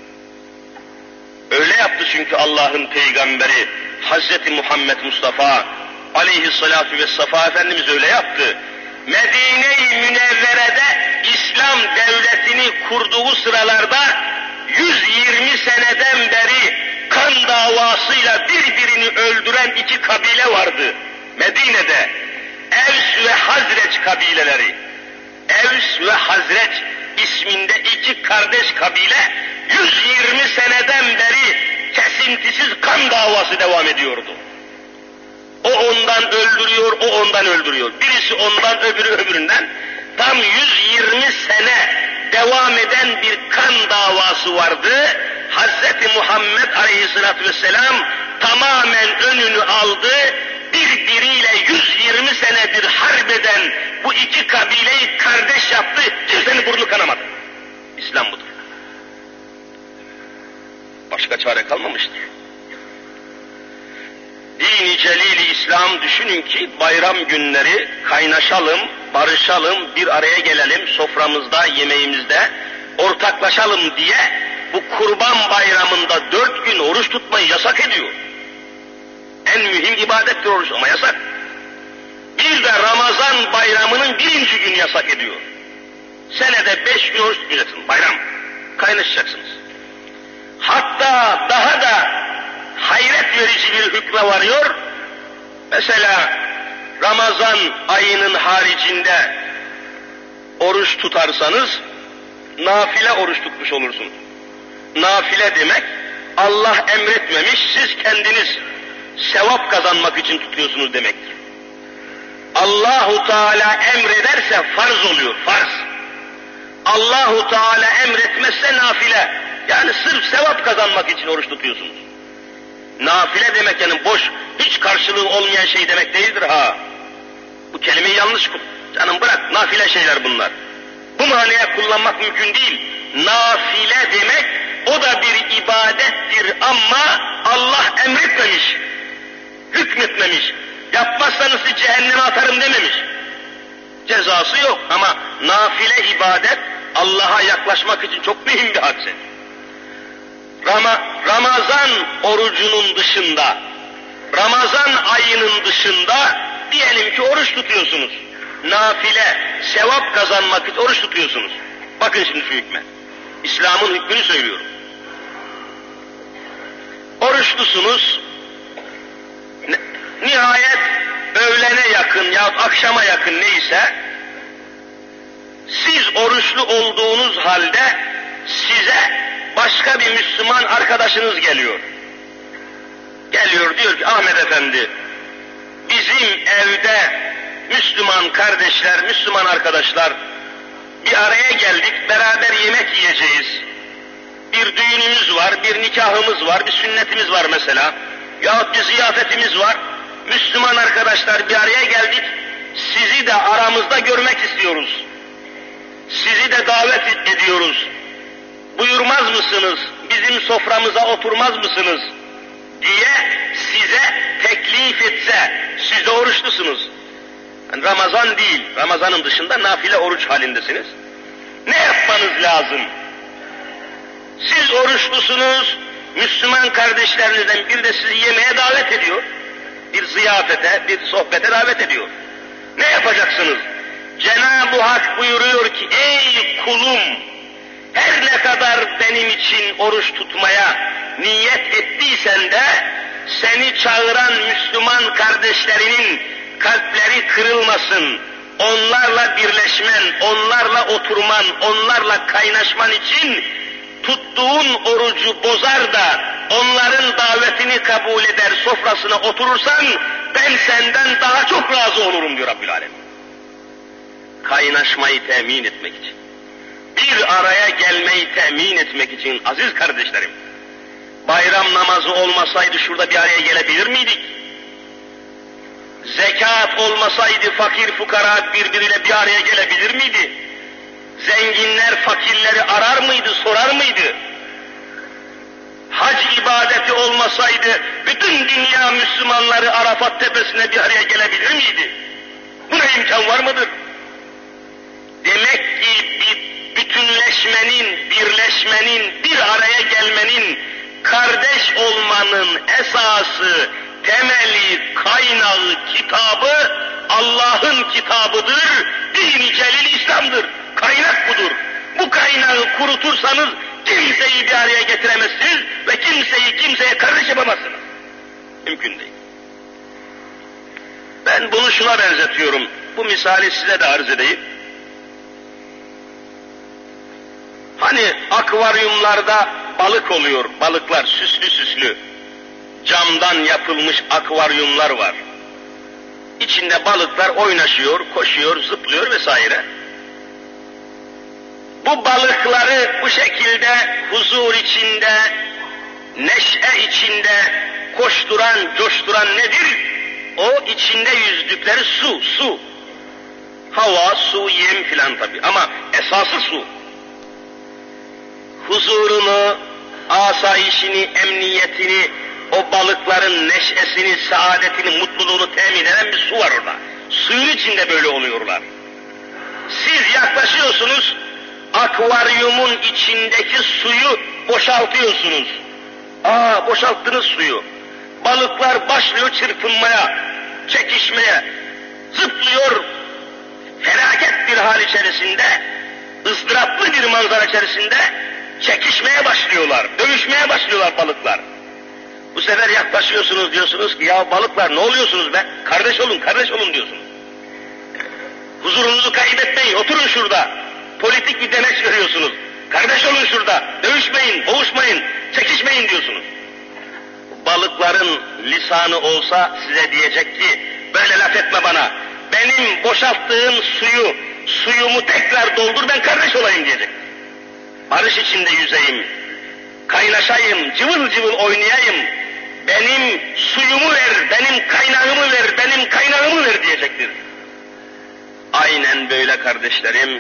Öyle yaptı çünkü Allah'ın peygamberi Hazreti Muhammed Mustafa aleyhissalatu vesselam Efendimiz öyle yaptı. Medine-i Münevvere'de İslam devletini kurduğu sıralarda yüz yirmi seneden beri kan davasıyla birbirini öldüren iki kabile vardı. Medine'de Evs ve Hazreç kabileleri. Evs ve Hazreç isminde iki kardeş kabile yüz yirmi seneden beri kesintisiz kan davası devam ediyordu. O ondan öldürüyor, o ondan öldürüyor. Birisi ondan, öbürü öbüründen. Tam yüz yirmi sene devam eden bir kan davası vardı. Hazreti Muhammed Aleyhisselatü Vesselam tamamen önünü aldı. Birbiriyle yüz yirmi senedir harp eden bu iki kabileyi kardeş yaptı. Kimsenin burnu kanamadı. İslam budur. Başka çare kalmamıştır. Din-i Celil-i İslam, düşünün ki bayram günleri kaynaşalım, barışalım, bir araya gelelim, soframızda, yemeğimizde ortaklaşalım diye bu kurban bayramında dört gün oruç tutmayı yasak ediyor. En mühim ibadettir oruç ama yasak. Bir de Ramazan bayramının birinci günü yasak ediyor. Senede beş gün oruç tutacaksın, bayram, kaynaşacaksınız. Hatta daha da hayret verici bir hükme varıyor. Mesela Ramazan ayının haricinde oruç tutarsanız nafile oruç tutmuş olursunuz. Nafile demek Allah emretmemiş, siz kendiniz sevap kazanmak için tutuyorsunuz demektir. Allahu Teala emrederse farz oluyor, farz. Allahu Teala emretmezse nafile. Yani sırf sevap kazanmak için oruç tutuyorsunuz. Nafile demek yani boş, hiç karşılığı olmayan şey demek değildir ha. Bu kelimeyi yanlış kullan. Canım bırak, nafile şeyler bunlar. Bu manaya kullanmak mümkün değil. Nafile demek, o da bir ibadettir ama Allah emretmemiş, hükmetmemiş. Yapmazsanız sizi cehenneme atarım dememiş. Cezası yok ama nafile ibadet Allah'a yaklaşmak için çok mühim bir hadise. Rama, Ramazan orucunun dışında, Ramazan ayının dışında diyelim ki oruç tutuyorsunuz. Nafile, sevap kazanmak için oruç tutuyorsunuz. Bakın şimdi şu hükme. İslam'ın hükmünü söylüyorum. Oruçlusunuz, nihayet öğlene yakın yahut akşama yakın neyse, siz oruçlu olduğunuz halde size başka bir Müslüman arkadaşınız geliyor. Geliyor diyor ki Ahmet Efendi, bizim evde Müslüman kardeşler, Müslüman arkadaşlar bir araya geldik, beraber yemek yiyeceğiz. Bir düğünümüz var, bir nikahımız var, bir sünnetimiz var mesela. Yahut bir ziyafetimiz var. Müslüman arkadaşlar bir araya geldik. sizi de aramızda görmek istiyoruz. Sizi de davet ediyoruz. Buyurmaz mısınız, bizim soframıza oturmaz mısınız diye size teklif etse, siz de oruçlusunuz. Yani Ramazan değil, Ramazanın dışında nafile oruç halindesiniz. Ne yapmanız lazım? Siz oruçlusunuz, Müslüman kardeşlerinizden biri de sizi yemeğe davet ediyor. Bir ziyafete, bir sohbete davet ediyor. Ne yapacaksınız? Cenab-ı Hak buyuruyor ki, ey kulum, her ne kadar benim için oruç tutmaya niyet ettiysen de, seni çağıran Müslüman kardeşlerinin kalpleri kırılmasın, onlarla birleşmen, onlarla oturman, onlarla kaynaşman için tuttuğun orucu bozar da onların davetini kabul eder, sofrasına oturursan ben senden daha çok razı olurum diyor Rabbül Alem. Kaynaşmayı temin etmek için, bir araya gelmeyi temin etmek için aziz kardeşlerim, bayram namazı olmasaydı şurada bir araya gelebilir miydik? Zekat olmasaydı fakir fukara birbiriyle bir araya gelebilir miydi? Zenginler fakirleri arar mıydı, sorar mıydı? Hac ibadeti olmasaydı bütün dünya Müslümanları Arafat tepesine bir araya gelebilir miydi? Buna imkan var mıdır? Demek ki bir bütünleşmenin, birleşmenin, bir araya gelmenin, kardeş olmanın esası, temeli, kaynağı, kitabı Allah'ın kitabıdır, din-i celil İslam'dır. Kaynak budur. Bu kaynağı kurutursanız kimseyi bir araya getiremezsiniz ve kimseyi kimseye kardeş yapamazsınız. Mümkün değil. Ben bunu şuna benzetiyorum. Bu misali size de arz edeyim. Hani akvaryumlarda balık oluyor, balıklar süslü süslü. Camdan yapılmış akvaryumlar var. İçinde balıklar oynaşıyor, koşuyor, zıplıyor vesaire. Bu balıkları bu şekilde huzur içinde, neşe içinde koşturan, coşturan nedir? O içinde yüzdükleri su, su. Hava, su, yem filan tabii ama esası su. Huzurunu, asayişini, emniyetini, o balıkların neşesini, saadetini, mutluluğunu temin eden bir su var orada. Suyun içinde böyle oluyorlar. Siz yaklaşıyorsunuz, akvaryumun içindeki suyu boşaltıyorsunuz. Aa, boşalttınız suyu. Balıklar başlıyor çırpınmaya, çekişmeye, zıplıyor, felaket bir hal içerisinde, ızdıraplı bir manzara içerisinde çekişmeye başlıyorlar, dövüşmeye başlıyorlar balıklar. Bu sefer yaklaşıyorsunuz, diyorsunuz ki ya balıklar ne oluyorsunuz be? Kardeş olun, kardeş olun diyorsunuz. Huzurunuzu kaybetmeyin, oturun şurada. Politik bir demeç veriyorsunuz. Kardeş olun şurada, dövüşmeyin, boğuşmayın, çekişmeyin diyorsunuz. Balıkların lisanı olsa size diyecek ki, böyle laf etme bana, benim boşalttığım suyu, suyumu tekrar doldur, ben kardeş olayım diyecek. Barış içinde yüzeyim, kaynaşayım, cıvıl cıvıl oynayayım, benim suyumu ver, benim kaynağımı ver, benim kaynağımı ver diyecektir. Aynen böyle kardeşlerim,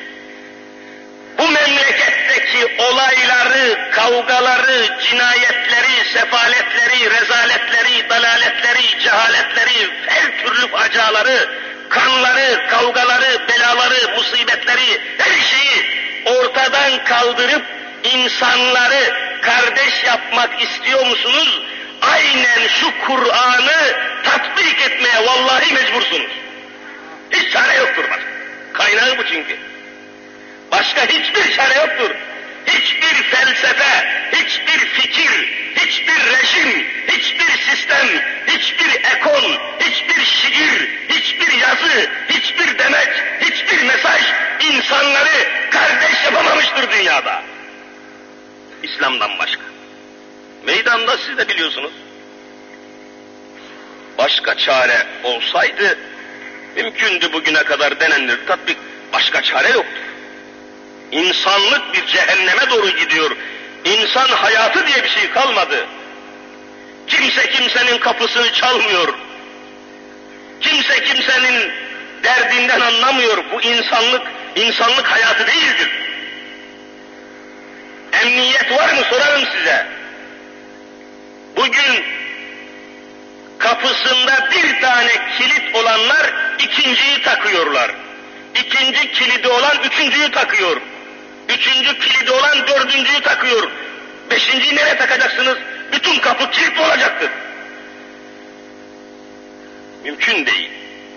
bu memleketteki olayları, kavgaları, cinayetleri, sefaletleri, rezaletleri, dalaletleri, cehaletleri, her türlü faciaları, kanları, kavgaları, belaları, musibetleri, her şeyi ortadan kaldırıp insanları kardeş yapmak istiyor musunuz? Aynen şu Kur'an'ı tatbik etmeye vallahi mecbursunuz. Hiç çare yoktur başka. Kaynağı bu çünkü. Başka hiçbir çare yoktur. Hiçbir felsefe, hiçbir fikir, hiçbir rejim, hiçbir sistem, hiçbir ekol, hiçbir şiir, hiçbir yazı, hiçbir demeç, hiçbir mesaj insanları kardeş yapamamıştır dünyada. İslam'dan başka. Meydanda siz de biliyorsunuz. Başka çare olsaydı mümkündü bugüne kadar denenir. Tatbik başka çare yoktur. İnsanlık bir cehenneme doğru gidiyor. İnsan hayatı diye bir şey kalmadı. Kimse kimsenin kapısını çalmıyor. Kimse kimsenin derdinden anlamıyor. Bu insanlık, insanlık hayatı değildir. Emniyet var mı sorarım size. Bugün kapısında bir tane kilit olanlar ikinciyi takıyorlar. İkinci kilidi olan üçüncüyü takıyor. Üçüncü kilidi olan dördüncüyü takıyor. Beşinciyi nereye takacaksınız? Bütün kapı kilitli olacaktır. Mümkün değil.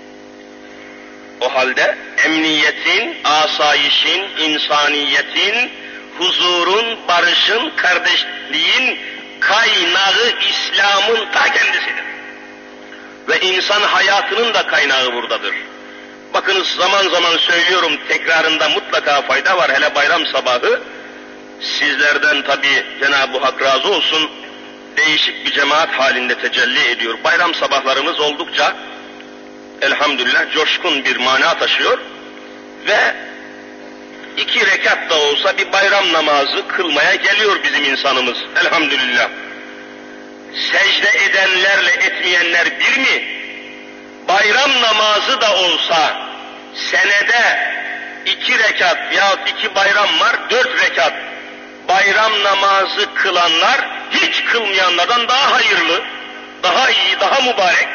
O halde emniyetin, asayişin, insaniyetin, huzurun, barışın, kardeşliğin kaynağı İslam'ın ta kendisidir. Ve insan hayatının da kaynağı buradadır. Bakınız zaman zaman söylüyorum, tekrarında mutlaka fayda var, hele bayram sabahı. Sizlerden tabi Cenab-ı Hak razı olsun, değişik bir cemaat halinde tecelli ediyor. Bayram sabahlarımız oldukça elhamdülillah coşkun bir mana taşıyor ve iki rekat da olsa bir bayram namazı kılmaya geliyor bizim insanımız elhamdülillah. Secde edenlerle etmeyenler bir mi? Bayram namazı da olsa senede iki rekat yahut iki bayram var, dört rekat bayram namazı kılanlar hiç kılmayanlardan daha hayırlı, daha iyi, daha mübarek.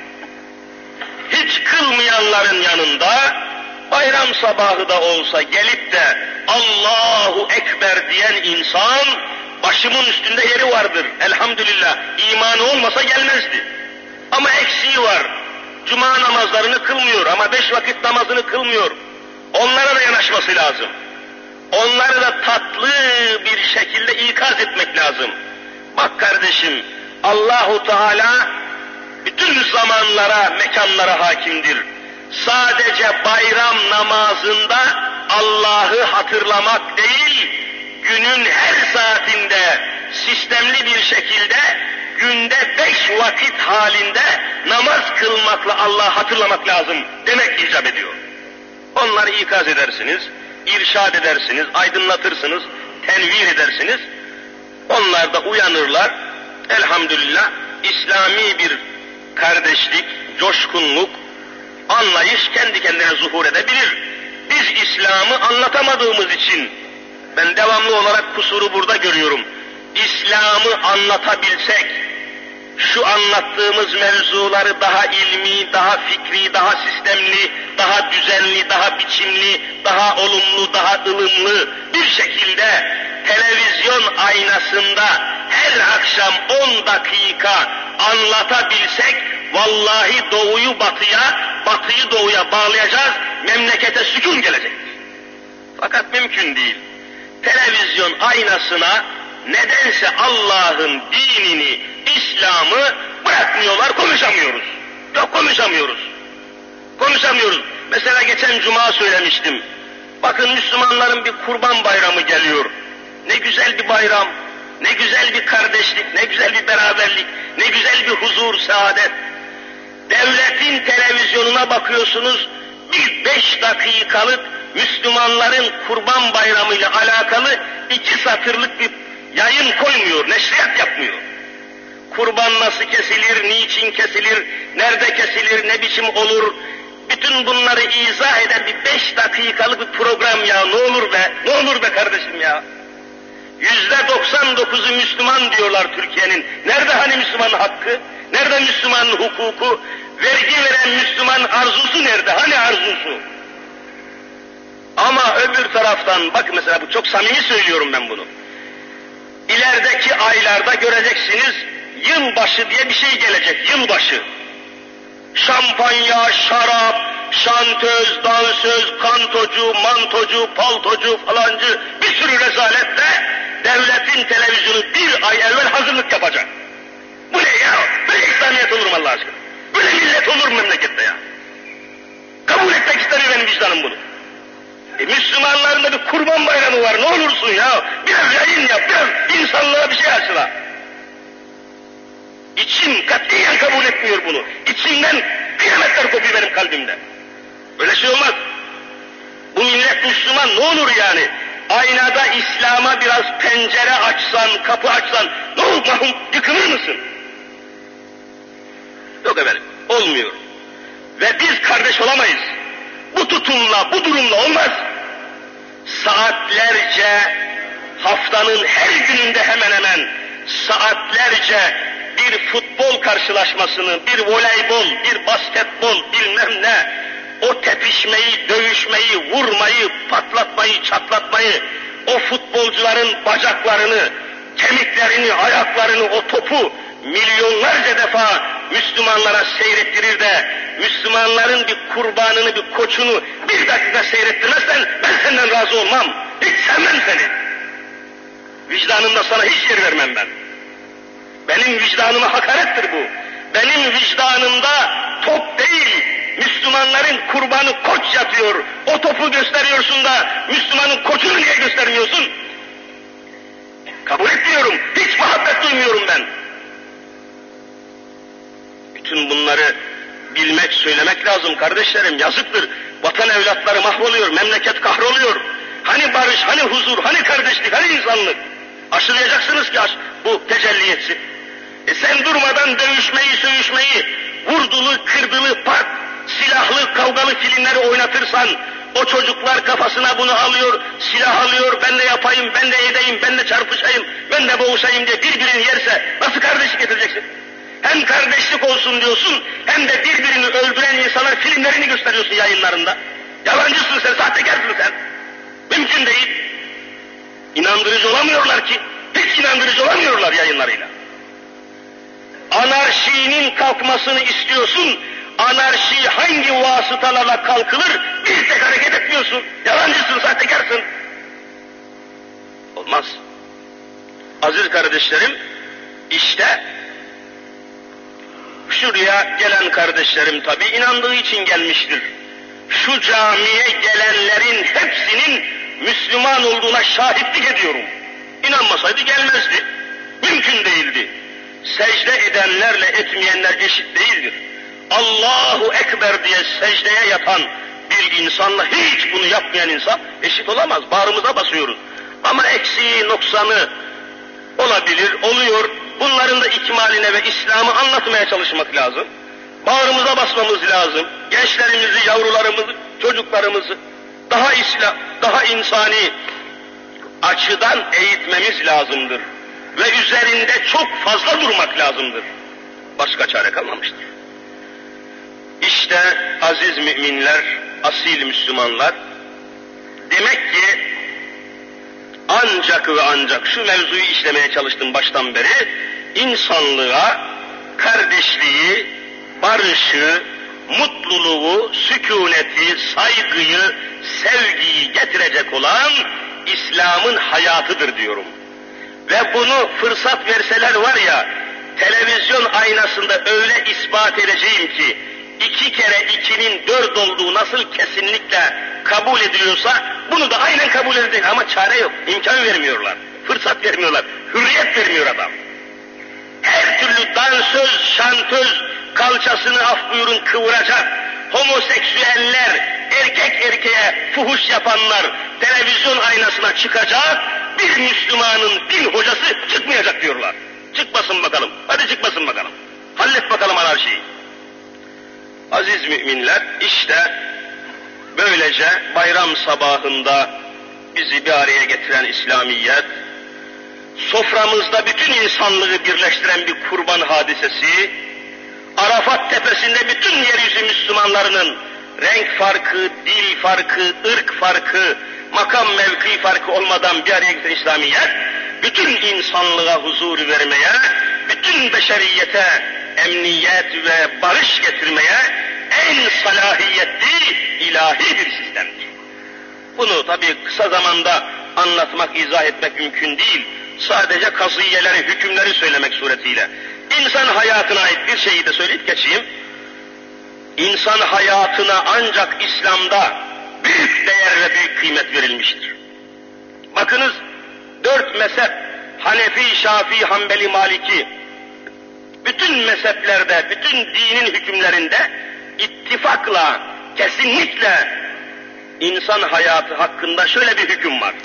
Hiç kılmayanların yanında bayram sabahı da olsa gelip de Allahu Ekber diyen insan başımın üstünde yeri vardır. Elhamdülillah. İmanı olmasa gelmezdi. Ama eksiği var. Cuma namazlarını kılmıyor ama beş vakit namazını kılmıyor. Onlara da yanaşması lazım. Onları da tatlı bir şekilde ikaz etmek lazım. Bak kardeşim, Allahu Teala bütün zamanlara, mekanlara hakimdir. Sadece bayram namazında Allah'ı hatırlamak değil, günün her saatinde sistemli bir şekilde günde beş vakit halinde namaz kılmakla Allah'ı hatırlamak lazım demek icap ediyor. Onları ikaz edersiniz, irşad edersiniz, aydınlatırsınız, tenvir edersiniz. Onlar da uyanırlar. Elhamdülillah İslami bir kardeşlik, coşkunluk, anlayış kendi kendine zuhur edebilir. Biz İslam'ı anlatamadığımız için ben devamlı olarak kusuru burada görüyorum. İslam'ı anlatabilsek, şu anlattığımız mevzuları daha ilmi, daha fikri, daha sistemli, daha düzenli, daha biçimli, daha olumlu, daha ılımlı bir şekilde televizyon aynasında her akşam on dakika anlatabilsek, vallahi doğuyu batıya, batıyı doğuya bağlayacağız, memlekete sükun gelecektir. Fakat mümkün değil. Televizyon aynasına nedense Allah'ın dinini, İslam'ı bırakmıyorlar, konuşamıyoruz. Yok konuşamıyoruz. Konuşamıyoruz. Mesela geçen cuma söylemiştim. Bakın Müslümanların bir kurban bayramı geliyor. Ne güzel bir bayram, ne güzel bir kardeşlik, ne güzel bir beraberlik, ne güzel bir huzur, saadet. Devletin televizyonuna bakıyorsunuz, bir beş dakikalık Müslümanların kurban bayramıyla alakalı iki satırlık bir yayın koymuyor, neşriyat yapmıyor. Kurban nasıl kesilir, niçin kesilir, nerede kesilir, ne biçim olur, bütün bunları izah eden bir beş dakikalık bir program ya, ne olur be, ne olur be kardeşim ya. Yüzde doksan dokuzu Müslüman diyorlar Türkiye'nin. Nerede hani Müslümanın hakkı? Nerede Müslümanın hukuku? Vergi veren Müslüman arzusu nerede? Hani arzusu? Ama öbür taraftan, bak mesela bu çok samimi söylüyorum ben bunu. İlerideki aylarda göreceksiniz, yılbaşı diye bir şey gelecek, yılbaşı. Şampanya, şarap, şantöz, dansöz, kantocu, mantocu, paltocu falancı bir sürü rezaletle devletin televizyonu bir ay evvel hazırlık yapacak. Bu ne ya? Böyle İslamiyet olur mu Allah aşkına? Böyle millet olur mu memlekette ya? Kabul etmek istemiyor benim vicdanım bunu. E Müslümanların da bir kurban bayramı var, ne olursun ya? Biraz yayın yap, biraz insanlığa bir şey aşıla. İçim katiyen kabul etmiyor bunu. İçimden kıyametler kopuyor benim kalbimde. Böyle şey olmaz. Bu millet Müslüman, ne olur yani? Aynada İslam'a biraz pencere açsan, kapı açsan, ne olur mahum, yıkılır mısın? Yok efendim, olmuyor. Ve biz kardeş olamayız. bu tutumla, bu durumla olmaz. Saatlerce, haftanın her gününde hemen hemen saatlerce bir futbol karşılaşmasını, bir voleybol, bir basketbol, bilmem ne, o tepişmeyi, dövüşmeyi, vurmayı, patlatmayı, çatlatmayı, o futbolcuların bacaklarını, kemiklerini, ayaklarını, o topu milyonlarca defa Müslümanlara seyrettirir de, Müslümanların bir kurbanını, bir koçunu bir dakika seyrettirmezsen ben senden razı olmam. Hiç sevmem seni. Vicdanımda sana hiç yer vermem ben. Benim vicdanıma hakarettir bu. Benim vicdanımda top değil, Müslümanların kurbanı koç yatıyor. O topu gösteriyorsun da Müslümanın koçunu niye göstermiyorsun? Kabul etmiyorum. Hiç muhabbet duymuyorum ben. Bütün bunları bilmek, söylemek lazım kardeşlerim. Yazıktır. Vatan evlatları mahvoluyor, memleket kahroluyor. Hani barış, hani huzur, hani kardeşlik, hani insanlık? Aşılayacaksınız ki bu tecelli etsin. E sen durmadan dövüşmeyi, söğüşmeyi, vurdulu, kırdılı, pat, silahlı, kavgalı filmleri oynatırsan, o çocuklar kafasına bunu alıyor, silah alıyor, ben de yapayım, ben de edeyim, ben de çarpışayım, ben de boğuşayım diye birbirini yerse nasıl kardeşlik getireceksin? Hem kardeşlik olsun diyorsun, hem de birbirini öldüren insanlar filmlerini gösteriyorsun yayınlarında. Yalancısın sen, sahtekarsın sen. Mümkün değil. İnandırıcı olamıyorlar ki, hiç inandırıcı olamıyorlar yayınlarıyla. Anarşinin kalkmasını istiyorsun, anarşi hangi vasıtalarla kalkılır, bir tek hareket etmiyorsun. Yalancısın, sahtekarsın. Olmaz. Aziz kardeşlerim, işte şuraya gelen kardeşlerim tabi inandığı için gelmiştir. Şu camiye gelenlerin hepsinin Müslüman olduğuna şahitlik ediyorum. İnanmasaydı gelmezdi. Mümkün değildi. Secde edenlerle etmeyenler eşit değildir. Allahu Ekber diye secdeye yatan bir insanla hiç bunu yapmayan insan eşit olamaz. Bağrımıza basıyoruz. Ama eksiği, noksanı olabilir, oluyor. Bunların da ikmaline ve İslam'ı anlatmaya çalışmak lazım. Bağrımıza basmamız lazım. Gençlerimizi, yavrularımızı, çocuklarımızı daha İslam, daha insani açıdan eğitmemiz lazımdır. Ve üzerinde çok fazla durmak lazımdır. Başka çare kalmamıştır. İşte aziz müminler, asil Müslümanlar, demek ki ancak ve ancak şu mevzuyu işlemeye çalıştım baştan beri, insanlığa kardeşliği, barışı, mutluluğu, sükuneti, saygıyı, sevgiyi getirecek olan İslam'ın hayatıdır diyorum. Ve bunu fırsat verseler var ya, televizyon aynasında öyle ispat edeceğim ki, iki kere ikinin dört olduğu nasıl kesinlikle kabul ediliyorsa, bunu da aynen kabul edecek ama çare yok, imkan vermiyorlar, fırsat vermiyorlar, hürriyet vermiyor adam. Her türlü dansöz, şantöz, kalçasını af buyurun kıvıracak, homoseksüeller, erkek erkeğe fuhuş yapanlar televizyon aynasına çıkacak, bir Müslümanın din hocası çıkmayacak diyorlar. Çıkmasın bakalım, hadi çıkmasın bakalım. Hallet bakalım anarşiyi. Aziz müminler, işte böylece bayram sabahında bizi bir araya getiren İslamiyet, soframızda bütün insanlığı birleştiren bir kurban hadisesi, Arafat tepesinde bütün yeryüzü Müslümanlarının renk farkı, dil farkı, ırk farkı, makam mevki farkı olmadan bir araya getiren İslamiyet, bütün insanlığa huzur vermeye, bütün beşeriyete emniyet ve barış getirmeye en salahiyetli ilahi bir sistemdir. Bunu tabii kısa zamanda anlatmak, izah etmek mümkün değil. Sadece kaziyeleri, hükümleri söylemek suretiyle. İnsan hayatına ait bir şeyi de söyleyip geçeyim. İnsan hayatına ancak İslam'da büyük değer ve büyük kıymet verilmiştir. Bakınız, dört mezhep, Hanefi, Şafii, Hanbeli, Maliki, bütün mezheplerde, bütün dinin hükümlerinde ittifakla, kesinlikle insan hayatı hakkında şöyle bir hüküm var.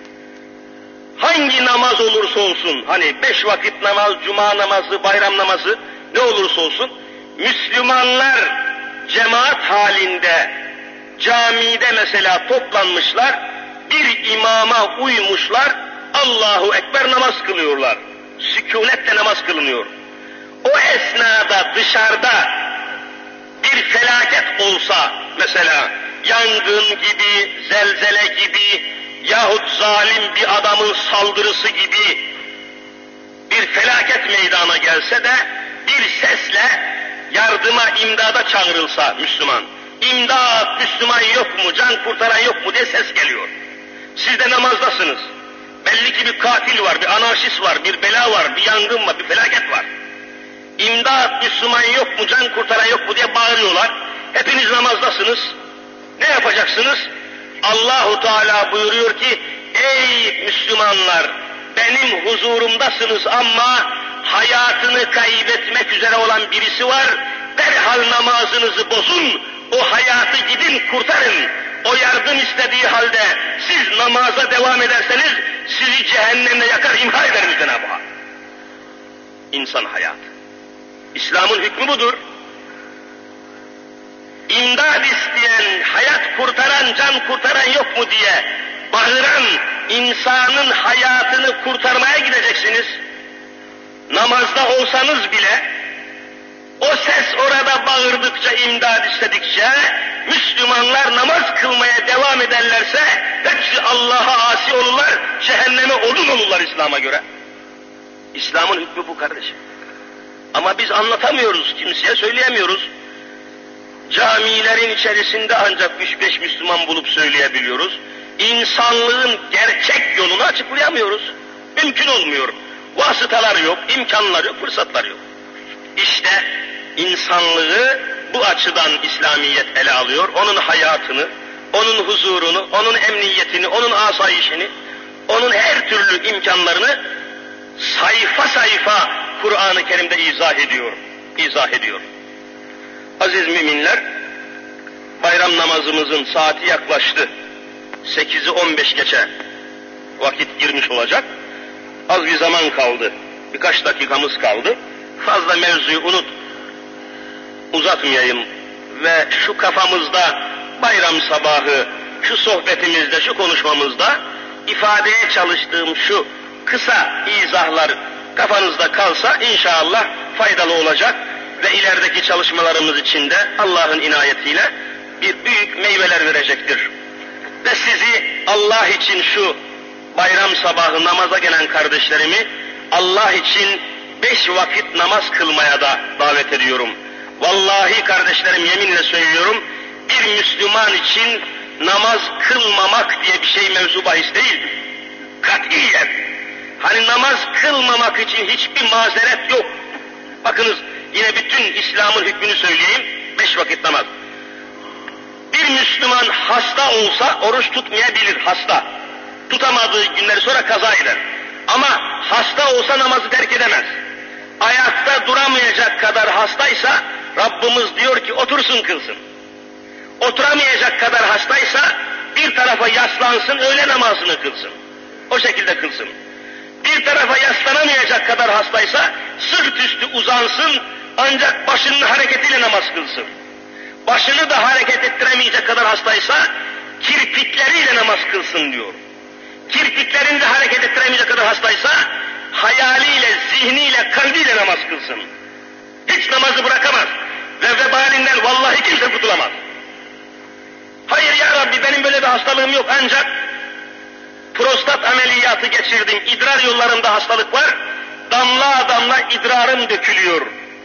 Hangi namaz olursa olsun, hani beş vakit namaz, cuma namazı, bayram namazı ne olursa olsun, Müslümanlar cemaat halinde camide mesela toplanmışlar, bir imama uymuşlar, Allahu Ekber namaz kılıyorlar. Sükunetle namaz kılınıyor. O esnada dışarıda bir felaket olsa, mesela yangın gibi, zelzele gibi yahut zalim bir adamın saldırısı gibi bir felaket meydana gelse de bir sesle yardıma, imdada çağrılsa Müslüman, İmdat, Müslüman yok mu, can kurtaran yok mu diye ses geliyor. Siz de namazdasınız. Belli ki bir katil var, bir anarşist var, bir bela var, bir yangın var, bir felaket var. İmdat, Müslüman yok mu, can kurtaran yok mu diye bağırıyorlar. Hepiniz namazdasınız. Ne yapacaksınız? Allahu Teala buyuruyor ki, ey Müslümanlar, benim huzurumdasınız ama hayatını kaybetmek üzere olan birisi var. Derhal namazınızı bozun, o hayatı gidin kurtarın. O yardım istediği halde siz namaza devam ederseniz sizi cehennemde yakar, imha ederim Cenab-ı Hak. İnsan hayatı. İslam'ın hükmü budur. İmdad isteyen, hayat kurtaran, can kurtaran yok mu diye bağıran insanın hayatını kurtarmaya gideceksiniz. Namazda olsanız bile o ses orada bağırdıkça, imdad istedikçe Müslümanlar namaz kılmaya devam ederlerse hepsi Allah'a asi olurlar, cehenneme odun olurlar İslam'a göre. İslam'ın hükmü bu kardeşim. Ama biz anlatamıyoruz, kimseye söyleyemiyoruz. Camilerin içerisinde ancak üç beş Müslüman bulup söyleyebiliyoruz. İnsanlığın gerçek yolunu açıklayamıyoruz. Mümkün olmuyor. Vasıtalar yok, imkanlar yok, fırsatlar yok. İşte insanlığı bu açıdan İslamiyet ele alıyor. Onun hayatını, onun huzurunu, onun emniyetini, onun asayişini, onun her türlü imkanlarını sayfa sayfa Kur'an-ı Kerim'de izah ediyor. İzah ediyor. Aziz müminler, bayram namazımızın saati yaklaştı. sekizi on beş geçe vakit girmiş olacak. Az bir zaman kaldı. Birkaç dakikamız kaldı. Fazla mevzuyu unut, uzatmayayım ve şu kafamızda bayram sabahı, şu sohbetimizde, şu konuşmamızda ifadeye çalıştığım şu kısa izahlar kafanızda kalsa inşallah faydalı olacak ve ilerideki çalışmalarımız için de Allah'ın inayetiyle bir büyük meyveler verecektir. Ve sizi Allah için şu bayram sabahı namaza gelen kardeşlerimi Allah için beş vakit namaz kılmaya da davet ediyorum. Vallahi kardeşlerim, yeminle söylüyorum, bir Müslüman için namaz kılmamak diye bir şey mevzu bahis değildir. Katiyen. Hani namaz kılmamak için hiçbir mazeret yok. Bakınız, yine bütün İslam'ın hükmünü söyleyeyim, beş vakit namaz. Bir Müslüman hasta olsa oruç tutmayabilir, hasta. Tutamadığı günleri sonra kaza eder. Ama hasta olsa namazı terk edemez. Ayakta duramayacak kadar hastaysa Rabbimiz diyor ki otursun kılsın. Oturamayacak kadar hastaysa bir tarafa yaslansın, öğle namazını kılsın. O şekilde kılsın. Bir tarafa yaslanamayacak kadar hastaysa sırt üstü uzansın, ancak başının hareketiyle namaz kılsın. Başını da hareket ettiremeyecek kadar hastaysa kirpikleriyle namaz kılsın diyor. Kirpiklerini de hareket ettiremeyecek kadar hastaysa hayaliyle, zihniyle, kalbiyle namaz kılsın. Hiç namazı bırakamaz ve vebalinden vallahi kimse kurtulamaz. Hayır ya Rabbi, benim böyle bir hastalığım yok, ancak prostat ameliyatı geçirdim, idrar yollarımda hastalık var, damla damla idrarım dökülüyor.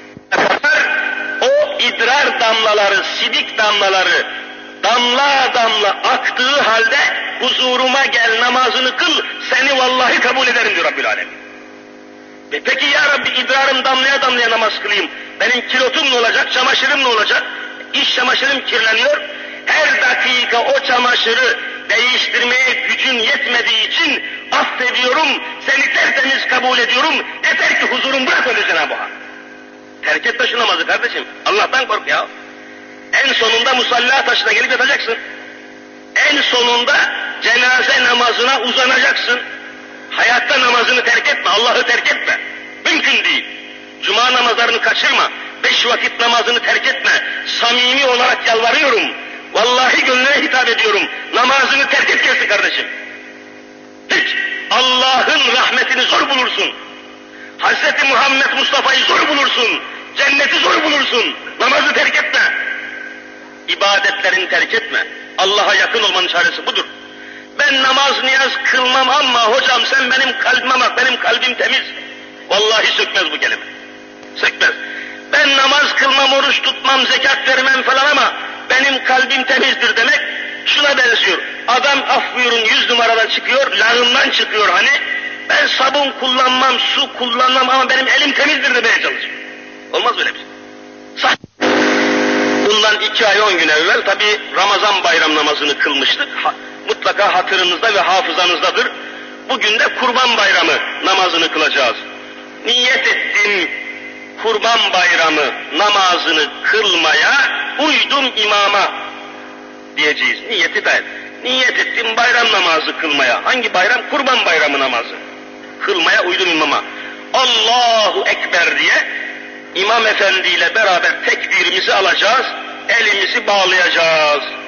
O idrar damlaları, sidik damlaları damla damla aktığı halde huzuruma gel, namazını kıl, seni vallahi kabul ederim diyor Rabbül Alemin. E peki ya Rabbi, idrarım damlaya damlaya namaz kılayım, benim kilotum ne olacak, çamaşırım ne olacak? İş çamaşırım kirleniyor, her dakika o çamaşırı değiştirmeye gücün yetmediği için affediyorum, seni tertemiz kabul ediyorum, yeter ki huzurum bırak öyle Cenab-ı Hak. Terk et de şu namazı kardeşim, Allah'tan kork ya. En sonunda musalla taşına gelip yatacaksın. En sonunda cenaze namazına uzanacaksın. Hayatta namazını terk etme, Allah'ı terk etme. Mümkün değil. Cuma namazlarını kaçırma, beş vakit namazını terk etme. Samimi olarak yalvarıyorum. Vallahi gönlüne hitap ediyorum. Namazını terk et gelsin kardeşim. Hiç. Allah'ın rahmetini zor bulursun. Hazreti Muhammed Mustafa'yı zor bulursun. Cenneti zor bulursun. Namazı terk etme. İbadetlerini terk etme. Allah'a yakın olmanın çaresi budur. Ben namaz niyaz kılmam ama hocam sen benim kalbime bak, benim kalbim temiz. Vallahi sökmez bu kelime. Sökmez. Ben namaz kılmam, oruç tutmam, zekat vermem falan ama benim kalbim temizdir demek şuna benziyor. Adam af buyurun yüz numarada çıkıyor, lağından çıkıyor hani. Ben sabun kullanmam, su kullanmam ama benim elim temizdir demeye çalışıyor. Olmaz böyle bir şey. Bundan iki ay on gün evvel tabi Ramazan bayram namazını kılmıştık. Ha, mutlaka hatırınızda ve hafızanızdadır. Bugün de Kurban Bayramı namazını kılacağız. Niyet ettim Kurban Bayramı namazını kılmaya uydum imama diyeceğiz. Niyeti ben. Niyet ettim bayram namazı kılmaya. Hangi bayram? Kurban Bayramı namazı. Kılmaya uydum imama. Allahu Ekber diye İmam Efendi ile beraber tekbirimizi alacağız, elimizi bağlayacağız.